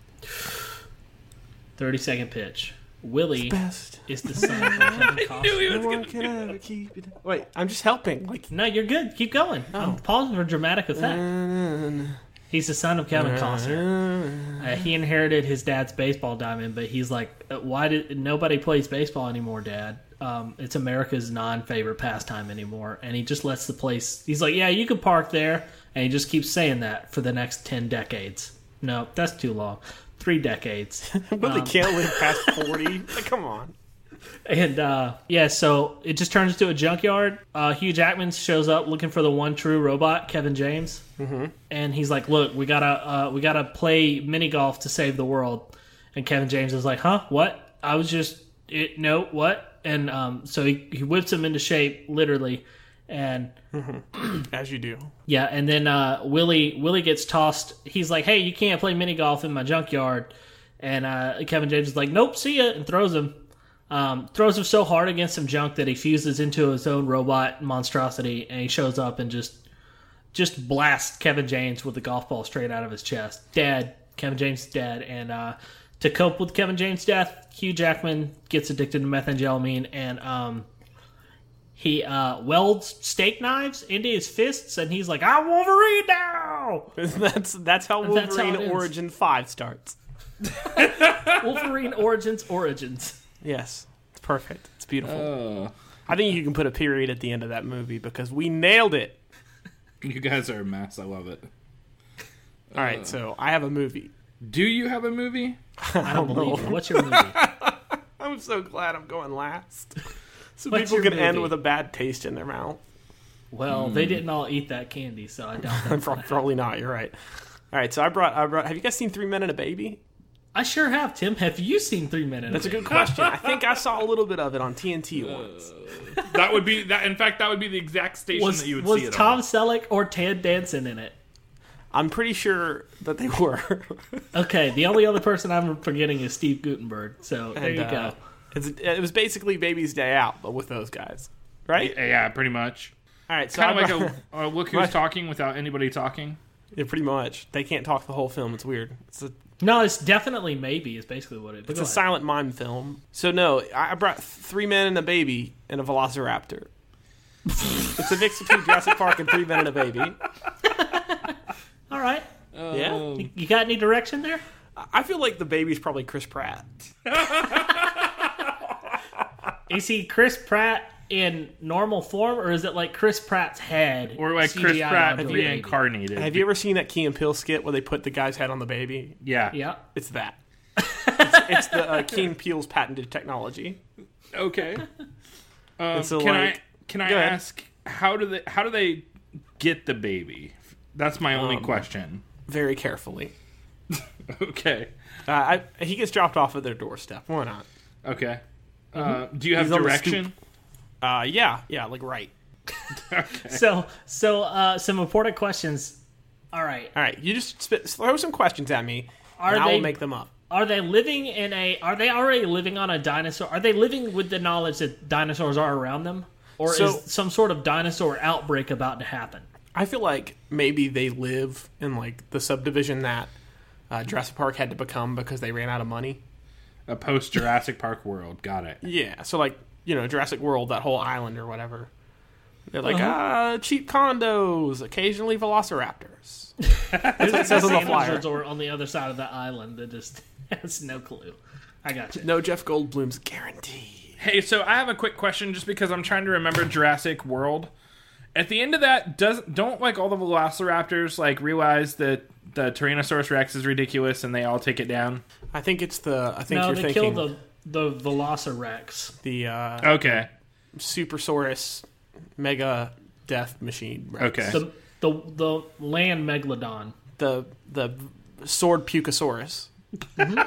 thirty second pitch. Willie Best. is the son of Kevin Costner. No one can ever keep it. Wait, I'm just helping. Like, No, you're good. Keep going. I'm pausing for dramatic effect. He's the son of Kevin Costner. Uh, he inherited his dad's baseball diamond, but he's like, uh, "Why did nobody plays baseball anymore, Dad? Um, it's America's non-favorite pastime anymore." And he just lets the place. He's like, "Yeah, you can park there," and he just keeps saying that for the next ten decades. No, that's too long. Three decades. Willie can't live past forty. Like, come on. And uh, yeah, so it just turns into a junkyard. Uh, Hugh Jackman shows up looking for the one true robot, Kevin James, mm-hmm. and he's like, "Look, we gotta uh, we gotta play mini golf to save the world." And Kevin James is like, "Huh? What? I was just it, no what?" And um, so he, he whips him into shape, literally, and As you do. yeah, and then uh, Willie Willie gets tossed. He's like, "Hey, you can't play mini golf in my junkyard." And uh, Kevin James is like, "Nope, see ya," and throws him. Um, throws him so hard against some junk that he fuses into his own robot monstrosity, and he shows up and just just blasts Kevin James with the golf ball straight out of his chest. Dead. Kevin James is dead. And uh, to cope with Kevin James' death, Hugh Jackman gets addicted to methamphetamine, and um, he uh, welds steak knives into his fists, and he's like, "I'm Wolverine now!" that's that's how That's how Wolverine it ends. Origin five starts. Wolverine Origins Origins. Yes, it's perfect. It's beautiful. Oh. I think you can put a period at the end of that movie because we nailed it. You guys are a mess. I love it. All right, so I have a movie. Do you have a movie? I don't believe you. What's your movie? I'm so glad I'm going last. So What's people your can end movie? with a bad taste in their mouth. Well, they didn't all eat that candy, so I doubt that. Pro- Probably not. You're right. All right, so I brought. I brought. Have you guys seen Three Men and a Baby? I sure have, Tim. Have you seen Three Men and That's a Baby? good question. I think I saw a little bit of it on T N T once. That would be that. In fact, that would be the exact station Was, that you would was see it Tom on. Selleck or Ted Danson in it? I'm pretty sure that they were. Okay, the only other person I'm forgetting is Steve Gutenberg. So there And, you uh, go. It's, it was basically Baby's Day Out, but with those guys, right? Yeah, pretty much. All right, so Kind I of like brought- a, a look who's Right. talking without anybody talking. yeah, pretty much. They can't talk the whole film. It's weird. It's a No, it's definitely maybe is basically what it is. it's a silent mime film. So no, I I brought three men and a baby and a velociraptor. It's a mix between Jurassic Park and Three Men and a Baby. All right. Yeah, Um, You got any direction there? I feel like the baby's probably Chris Pratt. Is he Chris Pratt in normal form, or is it like Chris Pratt's head? Or like C G Chris I Pratt onto a baby? reincarnated. Have you ever seen that Key and Peele skit where they put the guy's head on the baby? Yeah. Yeah. It's that. it's, it's the uh, Key and Peele's patented technology. Okay. Um, And so, can I like- can I go ahead. ask how do they how do they get the baby? That's my only Um, question. Very carefully. Okay. Uh, I, he gets dropped off at their doorstep. Why not? Okay. Uh, do you have He's on the direction? Uh, yeah, yeah, like right. Okay. So, so uh, some important questions. All right. All right, you just spit, throw some questions at me, Are and I they- will make them up. Are they living in a? Are they already living on a dinosaur? Are they living with the knowledge that dinosaurs are around them, or So- is some sort of dinosaur outbreak about to happen? I feel like maybe they live in like the subdivision that uh, Jurassic Park had to become because they ran out of money. A post Jurassic Park world. Got it. Yeah, so like you know Jurassic World, that whole island or whatever. They're like Uh-huh. ah, cheap condos, occasionally velociraptors. That's what it says on the flyer. Dinosaurs are on the other side of the island that just has no clue. I got you. No Jeff Goldblum's guarantee. Hey, so I have a quick question just because I'm trying to remember Jurassic World. At the end of that, does don't like all the velociraptors like realize that the Tyrannosaurus Rex is ridiculous and they all take it down? I think it's the. I think No, you're they thinking killed the the Velocirex. the uh, Okay. Supersaurus Mega Death Machine. Rex. Okay. The the the land megalodon. The the sword Pucosaurus. Mm-hmm.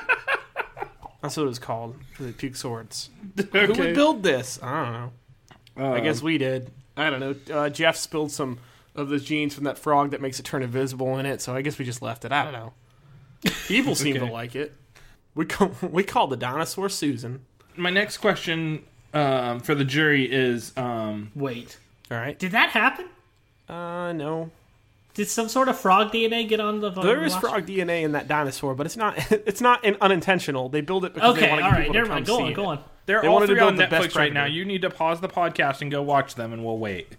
That's what it was called. The Pucosaurus. Okay. Who would build this? I don't know. I Um, guess we did. I don't know. Uh, Jeff spilled some of the genes from that frog that makes it turn invisible in it, so I guess we just left it. I don't know. People seem Okay. to like it. We call we call the dinosaur Susan. My next question um, for the jury is um, Wait, All right. did that happen? Uh, no. Did some sort of frog D N A get on the? There is Veloci- frog D N A in that dinosaur, but it's not. It's not in, unintentional. They build it because they Okay, want all to right, people never to come mind. Go see on, it. go on. they're They all wanted to three on build the best Netflix right now. Predator. You need to pause the podcast and go watch them, and we'll wait.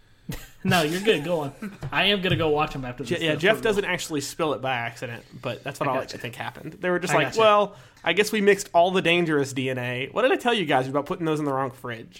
No, you're good. Go on. I am gonna go watch them after this. Je- yeah, though, Jeff for real. doesn't actually spill it by accident, but that's what I, I like gotcha. to think happened. They were just I like, gotcha. well, I guess we mixed all the dangerous D N A. What did I tell you guys about putting those in the wrong fridge?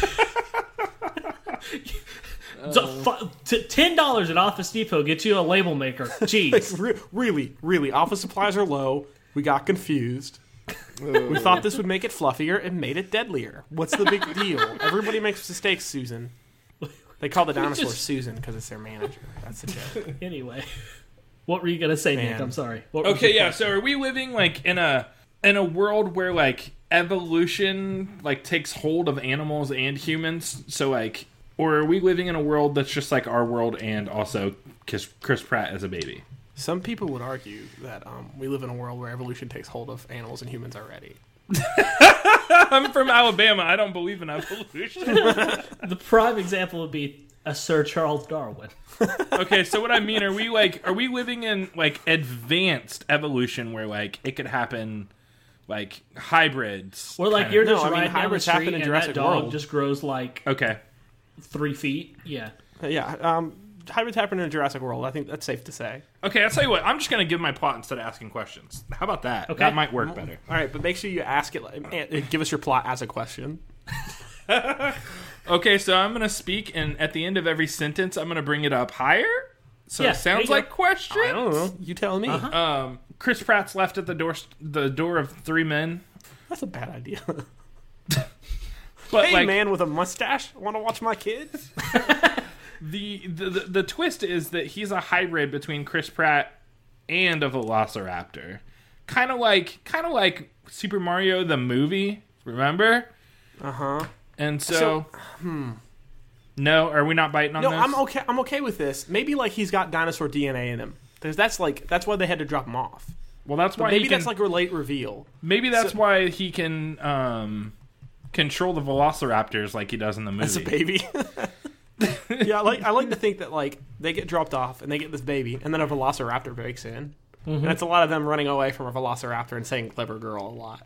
So, fu- t- ten dollars at Office Depot gets you a label maker. Jeez. Re- really, really, office supplies are low. We got confused. We thought this would make it fluffier and made it deadlier. What's the big deal? Everybody makes mistakes, Susan. They call the dinosaur just- Susan because it's their manager. That's the joke. Anyway, what were you gonna say, Nick? Man. I'm sorry. What was Okay, your yeah. question? So, are we living like in a in a world where like evolution like takes hold of animals and humans? So, like, or are we living in a world that's just like our world and also Chris, Chris Pratt as a baby? Some people would argue that um, we live in a world where evolution takes hold of animals and humans already. I'm from Alabama. I don't believe in evolution. The prime example would be a Sir Charles Darwin. Okay, so what I mean, are we like, are we living in like advanced evolution where like it could happen, like hybrids? Or like kind you're of- No, just I mean, riding down the hybrids happen street in and Jurassic that dog World. just grows like Okay. three feet. Yeah. Yeah, um, hybrids happen in Jurassic World. I think that's safe to say. Okay, I'll tell you what. I'm just gonna give my plot instead of asking questions. How about that? Okay. That might work better. All right, but make sure you ask it. Like, eh, give us your plot as a question. Okay, so I'm gonna speak, and at the end of every sentence, I'm gonna bring it up higher. So Yeah, it sounds there you like questions. I don't know. You tell me. Uh-huh. Um, Chris Pratt's left at the door, the door of three men. That's a bad idea. But Hey, like man with a mustache, want to watch my kids? the, the the the twist is that he's a hybrid between Chris Pratt and a Velociraptor, kind of like kind of like Super Mario the movie. Remember? Uh huh. And so, So, hmm. no, are we not biting on No, this? I'm okay. I'm okay with this. Maybe like he's got dinosaur D N A in him, Because that's like that's why they had to drop him off. Well, that's But why maybe he can, that's like a late reveal. maybe that's so- why he can um, control the Velociraptors like he does in the movie. As a baby. yeah, I like I like to think that like they get dropped off and they get this baby, and then a Velociraptor breaks in, Mm-hmm. and it's a lot of them running away from a Velociraptor and saying "clever girl" a lot.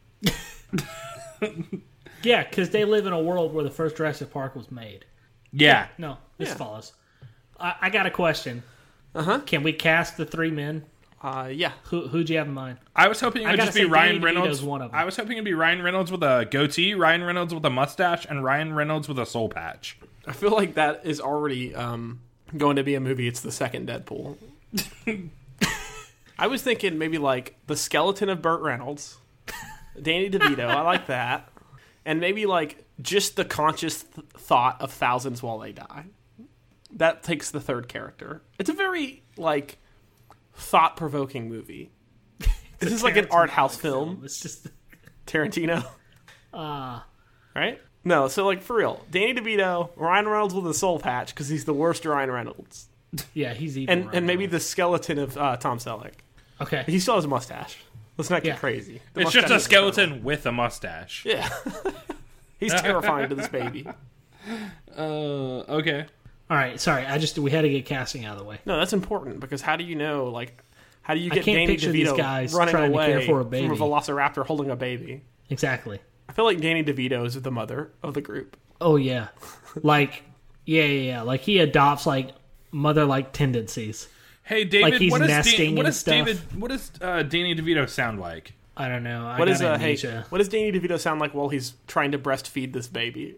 Yeah, because they live in a world where the first Jurassic Park was made. Yeah. No, this Yeah. follows. I, I got a question. Uh huh. Can we cast the three men? Uh yeah. Who who'd you have in mind? I was hoping it I would gotta just be say, Ryan Danny Reynolds. DeVito's one of them. I was hoping it'd be Ryan Reynolds with a goatee, Ryan Reynolds with a mustache, and Ryan Reynolds with a soul patch. I feel like that is already um, going to be a movie. It's the second Deadpool. I was thinking maybe like the skeleton of Burt Reynolds, Danny DeVito. I like that, and maybe like just the conscious th- thought of thousands while they die. That takes the third character. It's a very like thought-provoking movie. This is like an art house film. It's just Tarantino, uh right? No, so like for real, Danny DeVito, Ryan Reynolds with a soul patch because he's the worst Ryan Reynolds, yeah, he's evil. and right and maybe now. the skeleton of uh, Tom Selleck. Okay. He still has a mustache. Let's not get Yeah. crazy. The It's just mustache a is skeleton with a mustache. incredible. Yeah, he's terrifying to this baby. Uh, okay. All right, sorry. I just we had to get casting out of the way. No, that's important because how do you know like how do you I get can't Danny picture these DeVito guys running trying to away care for a from baby. a Velociraptor holding a baby? Exactly. I feel like Danny DeVito is the mother of the group. Oh yeah, like yeah, yeah, yeah. Like he adopts like mother-like tendencies. Hey, David. Like he's what does, nesting Dan- what and does stuff. David? What does uh, Danny DeVito sound like? I don't know. I What got is uh, hey? amnesia. What does Danny DeVito sound like while he's trying to breastfeed this baby?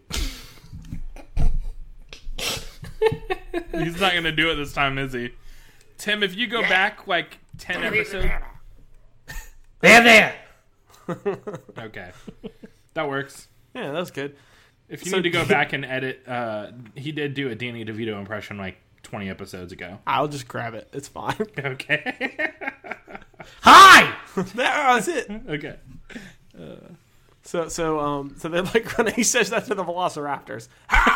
He's not gonna do it this time, is he? Tim, if you go back like ten episodes, There, there. okay, that works. Yeah, that was good. If you So- need to go back and edit, uh, he did do a Danny DeVito impression like twenty episodes ago. I'll just grab it. It's fine. Okay. Hi. That's it. okay. So so um so they're like when he says that to the Velociraptors.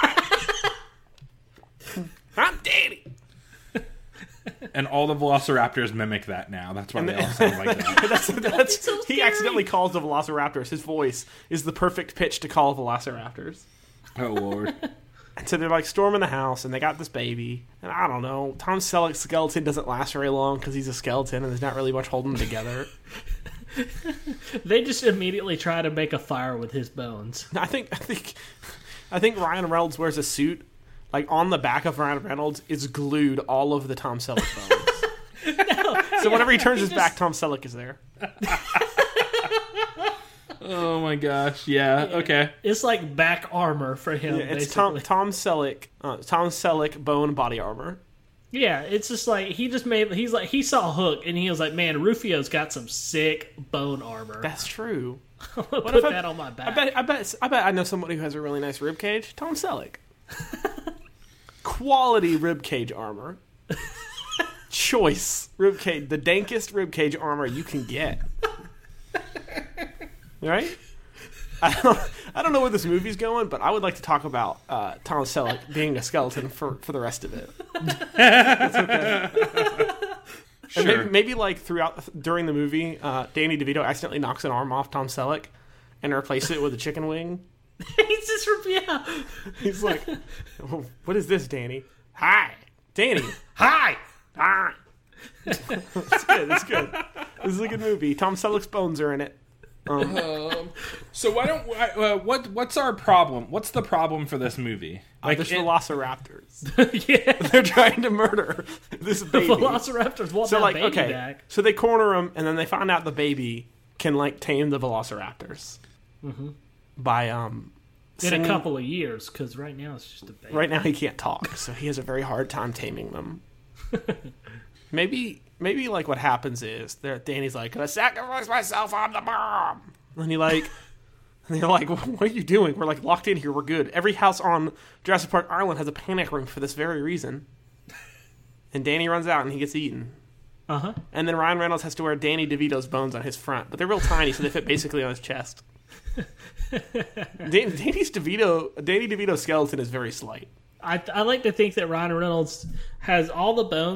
I'm Danny. And all the Velociraptors mimic that now. That's why they all sound like that. That's, that's so he scary. accidentally calls the Velociraptors. His voice is the perfect pitch to call Velociraptors. Oh lord. And so they're like storming the house, and they got this baby. And I don't know. Tom Selleck's skeleton doesn't last very long because he's a skeleton, and there's not really much holding them together. They just immediately try to make a fire with his bones. I think I think I think Ryan Reynolds wears a suit. Like on the back of Ryan Reynolds is glued all of the Tom Selleck bones. so whenever he turns he his just- back, Tom Selleck is there. Oh my gosh. Yeah. Okay. It's like back armor for him. Yeah, it's basically. Tom Tom Selleck, uh, Tom Selleck bone body armor. Yeah, it's just like he just made. He's like he saw Hook and he was like, "Man, Rufio's got some sick bone armor. That's true. I'm gonna What put if I- that on my back." I bet I bet I bet I know somebody who has a really nice rib cage. Tom Selleck. Quality rib cage armor. Choice rib cage, the dankest rib cage armor you can get. Right? I don't, I don't know where this movie's going, but I would like to talk about uh, Tom Selleck being a skeleton for, for the rest of it. That's okay. And Sure. maybe, maybe like throughout during the movie, uh, Danny DeVito accidentally knocks an arm off Tom Selleck and replaces it with a chicken wing. He's just yeah. He's like, oh, "What is this, Danny? Hi, Danny. Hi. Hi." It's good. It's good. This is a good movie. Tom Selleck's bones are in it. Um, So why don't uh, what what's our problem? What's the problem for this movie? like there's it- velociraptors. Yeah. They're trying to murder this baby. Velociraptors want So that like, baby okay, back. so they corner him, and then they find out the baby can like tame the velociraptors by um. In singing- a couple of years, because right now it's just a baby. Right now he can't talk, so he has a very hard time taming them. maybe, maybe like what happens is there. Danny's like, "Gonna sacrifice myself on the bomb," and he like, and they're like, "What are you doing? We're like locked in here. We're good. Every house on Jurassic Park Island has a panic room for this very reason." And Danny runs out and he gets eaten. Uh huh. And then Ryan Reynolds has to wear Danny DeVito's bones on his front, but they're real tiny, so they fit basically on his chest. Dan- Danny's DeVito, Danny DeVito's skeleton is very slight. I I like to think that Ryan Reynolds has all the bones,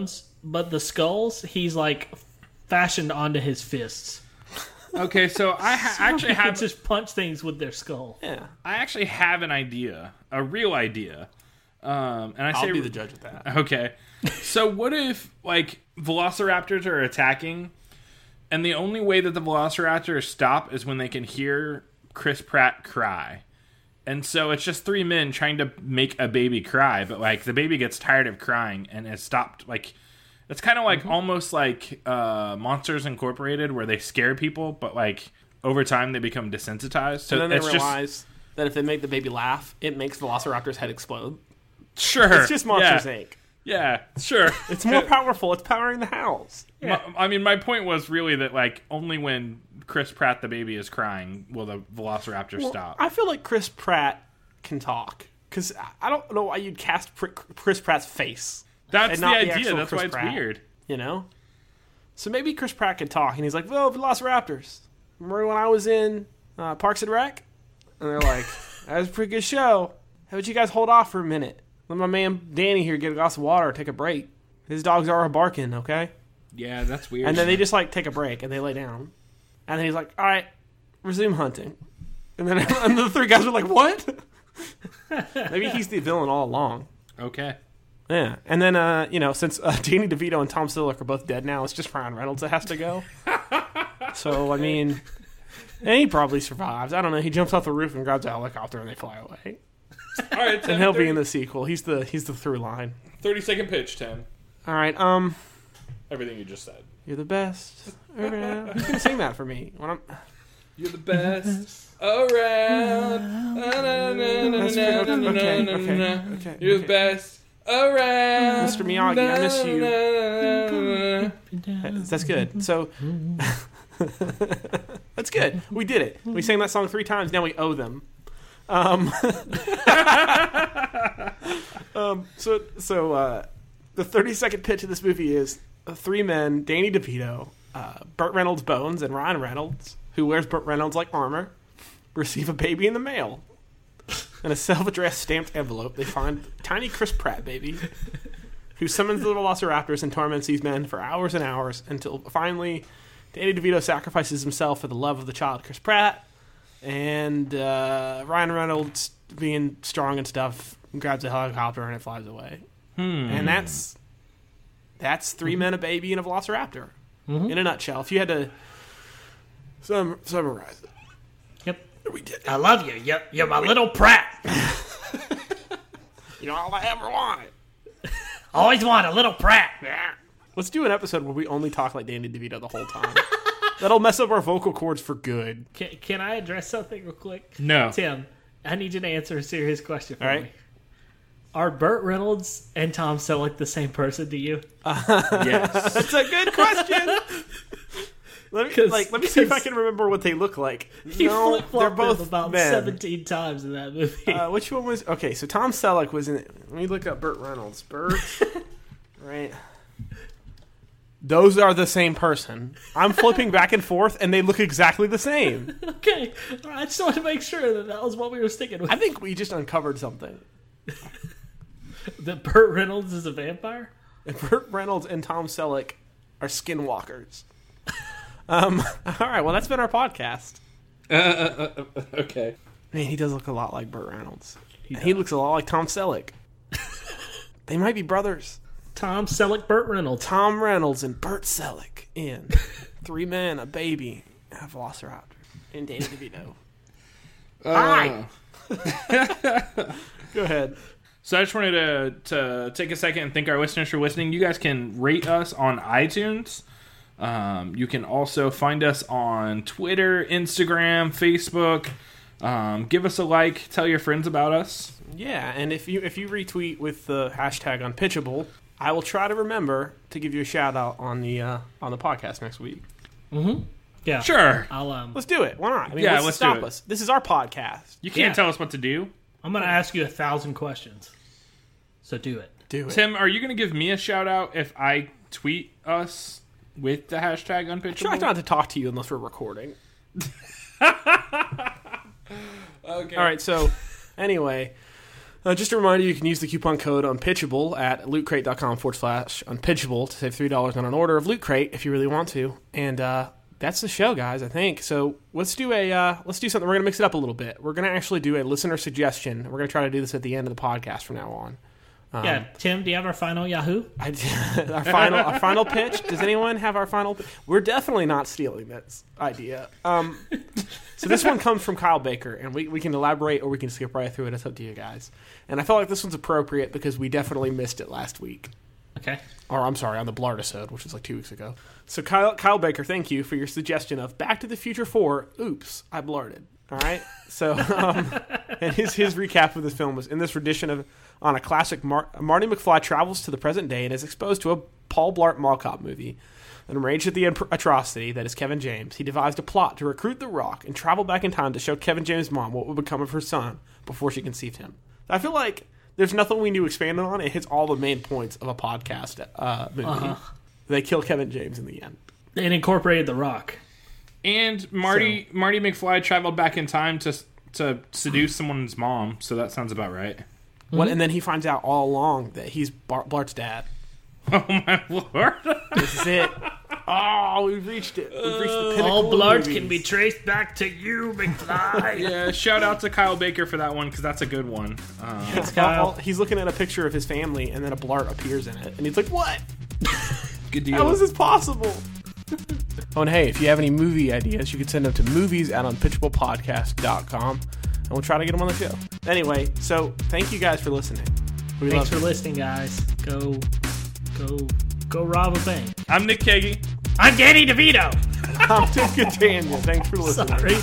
but the skulls he's like fashioned onto his fists. Okay, so I ha- actually He can have just punch things with their skull. Yeah. I actually have an idea, a real idea. Um, and I I'll say be the judge of that. Okay. So what if, like, velociraptors are attacking, and the only way that the velociraptors stop is when they can hear Chris Pratt cry? And so it's just three men trying to make a baby cry, but, like, the baby gets tired of crying and has stopped, like... It's kind of like, mm-hmm. almost like uh, Monsters Incorporated, where they scare people, but, like, over time they become desensitized. So and then they it's realize just... that if they make the baby laugh, it makes Velociraptor's head explode. Sure. It's just Monsters, yeah. Incorporated. Yeah, sure. It's more powerful. It's powering the house. Yeah. My, I mean, my point was really that, like, only when Chris Pratt, the baby, is crying will the Velociraptor Well, stop. I feel like Chris Pratt can talk. Because I don't know why you'd cast Chris Pratt's face. That's and the not the idea. actual That's Chris why it's Pratt, weird. You know? So maybe Chris Pratt could talk, and he's like, "Oh, Velociraptors. Remember when I was in uh, Parks and Rec?" And they're like, "That was a pretty good show. How about you guys hold off for a minute? Let my man Danny here get a glass of water, take a break. His dogs are barking, okay?" Yeah, that's weird. And then they just, like, take a break, and they lay down. And then he's like, "All right, resume hunting." And then and the three guys are like, "What?" Maybe he's the villain all along. Okay. Yeah, and then, uh, you know, since uh, Danny DeVito and Tom Selleck are both dead now, it's just Ryan Reynolds that has to go. So, I mean, and he probably survives. I don't know. He jumps off the roof and grabs a helicopter and they fly away. All right, Tim, and he'll thirty, be in the sequel. He's the he's the through line. thirty second pitch, Tim. All right, um, Everything you just said. you're the best around. Who's gonna sing that for me? When I'm... You're the best around. That's pretty, okay, okay, okay, okay. You're the okay. best around. Mister Miyagi, I miss you. That's good. So, that's good. We did it. We sang that song three times. Now we owe them. Um, um, so, so uh, the thirty-second pitch of this movie is uh, three men, Danny DeVito, uh, Burt Reynolds' Bones, and Ryan Reynolds, who wears Burt Reynolds like armor, receive a baby in the mail. In a self-addressed stamped envelope, they find tiny Chris Pratt baby, who summons the Velociraptors and torments these men for hours and hours until finally Danny DeVito sacrifices himself for the love of the child Chris Pratt, and uh, Ryan Reynolds, being strong and stuff, grabs a helicopter and it flies away. Hmm. And that's that's three mm-hmm. men, a baby, and a Velociraptor mm-hmm. in a nutshell. If you had to sum- summarize it. Yep. We did it. I love you. You're, you're my little Pratt. You know, all I ever wanted. Always want a little Pratt. Yeah. Let's do an episode where we only talk like Danny DeVito the whole time. That'll mess up our vocal cords for good. Can, can I address something real quick? No. Tim, I need you to answer a serious question for all right. me. Are Burt Reynolds and Tom Selleck the same person to you? Uh, yes. That's a good question. Let me, like, let me see if I can remember what they look like. He no, they're flip-flopped both them about men. seventeen times in that movie. Uh, which one was... Okay, so Tom Selleck was in... Let me look up Burt Reynolds. Burt... right. Those are the same person. I'm flipping back and forth, and they look exactly the same. Okay. All right, I just wanted to make sure that that was what we were sticking with. I think we just uncovered something. That Burt Reynolds is a vampire? And Burt Reynolds and Tom Selleck are skinwalkers. Um, all right, well, that's been our podcast. Uh, uh, uh, uh, okay. Man, he does look a lot like Burt Reynolds. He, he looks a lot like Tom Selleck. They might be brothers. Tom Selleck, Burt Reynolds. Tom Reynolds and Burt Selleck in Three Men, a Baby, and a Velociraptor. And Danny DeVito. Uh, Hi! Go ahead. So I just wanted to, to take a second and thank our listeners for listening. You guys can rate us on iTunes. Um, you can also find us on Twitter, Instagram, Facebook. Um, give us a like. Tell your friends about us. Yeah, and if you if you retweet with the hashtag unpitchable, I will try to remember to give you a shout out on the uh, on the podcast next week. Mm-hmm. Yeah. Sure. I'll um. Let's do it. Why not? I mean, Yeah, let's, let's stop do it. us. This is our podcast. You can't Yeah. tell us what to do. I'm gonna ask you a thousand questions. So do it. Do it. Tim, are you going to give me a shout out if I tweet us with the hashtag unpitchable? Try not to talk to you unless we're recording. Okay. All right, so anyway, Uh, just a reminder, you can use the coupon code unpitchable at lootcrate.com forward slash unpitchable to save three dollars on an order of Loot Crate if you really want to. And uh, that's the show, guys, I think. So let's do a uh, let's do something. We're going to mix it up a little bit. We're going to actually do a listener suggestion. We're going to try to do this at the end of the podcast from now on. Um, yeah, Tim, do you have our final Yahoo? I, our final our final pitch. Does anyone have our final pitch? We're definitely not stealing this idea. Um, so this one comes from Kyle Baker, and we, we can elaborate or we can skip right through it. It's up to you guys. And I felt like this one's appropriate because we definitely missed it last week. Okay. Or I'm sorry, on the Blart episode, which was like two weeks ago. So Kyle, Kyle Baker, thank you for your suggestion of Back to the Future four. Oops, I blarted. All right. So, um, and his his recap of this film was in this rendition of on a classic. Mar- Marty McFly travels to the present day and is exposed to a Paul Blart Mall Cop movie. And enraged at the imp- atrocity that is Kevin James, he devised a plot to recruit The Rock and travel back in time to show Kevin James' mom what would become of her son before she conceived him. I feel like there's nothing we need to expand on. It hits all the main points of a podcast uh, movie. Uh-huh. They kill Kevin James in the end. It incorporated The Rock. And Marty so. Marty McFly traveled back in time to to seduce someone's mom, so that sounds about right. Mm-hmm. What, and then he finds out all along that he's Bart, Blart's dad. Oh my lord! This is it. Oh, we've reached it. We've reached the pinnacle. All Blart can be traced back to you, McFly. Yeah, shout out to Kyle Baker for that one because that's a good one. Um, Thanks, Kyle. He's looking at a picture of his family, and then a Blart appears in it, and he's like, "What? Good deal. How is this possible?" Oh, and hey, if you have any movie ideas, you can send them to movies at unpitchablepodcast dot com, and we'll try to get them on the show. Anyway, so thank you guys for listening. We Thanks love for you. listening, guys. Go, go, go rob a bank. I'm Nick Kagi. I'm Danny DeVito. I'm Tim Catania. Thanks for listening. Sorry.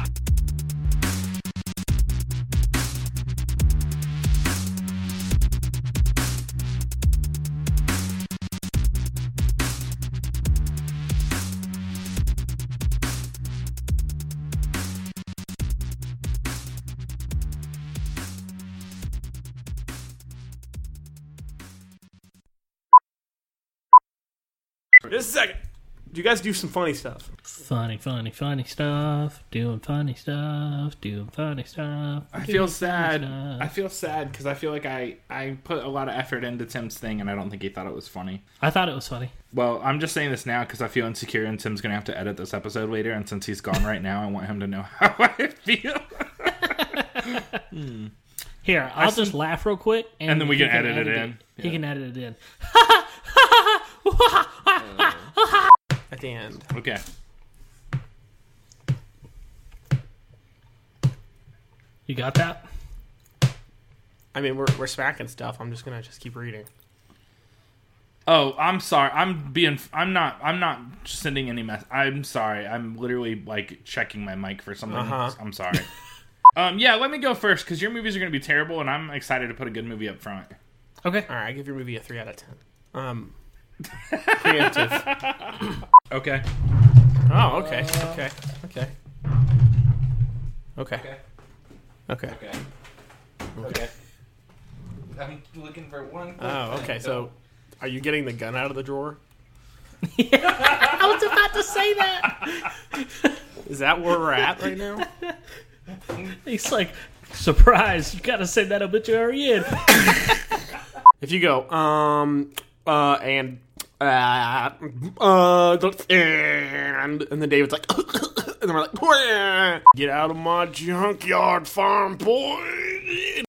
Just a second. Do you guys do some funny stuff? Funny, funny, funny stuff. Doing funny stuff. Doing funny stuff. I doing feel sad. stuff. I feel sad because I feel like I, I put a lot of effort into Tim's thing, and I don't think he thought it was funny. I thought it was funny. Well, I'm just saying this now because I feel insecure, and Tim's going to have to edit this episode later, and since he's gone right now, I want him to know how I feel. hmm. Here, I'll just seen... laugh real quick. And, and then we can, can edit, edit it in. It. Yeah. He can edit it in. At the end. Okay. You got that? I mean, we're we're smacking stuff. I'm just gonna just keep reading. Oh, I'm sorry. I'm being. I'm not. I'm not sending any mess. I'm sorry. I'm literally like checking my mic for something. Uh-huh. I'm sorry. um. Yeah. Let me go first because your movies are gonna be terrible, and I'm excited to put a good movie up front. Okay. All right. I give your movie a three out of ten. Um. Preemptive. Okay. Oh. Okay. Okay. Okay. Okay. Okay. Okay. Okay. Okay. I'm looking for one. Oh. Okay. So, are you getting the gun out of the drawer? I was about to say that. Is that where we're at right now? He's like, surprise! You gotta send that obituary in. If you go, um, uh, and, uh, uh, and, and then David's like, and then we're like, get out of my junkyard farm, boy.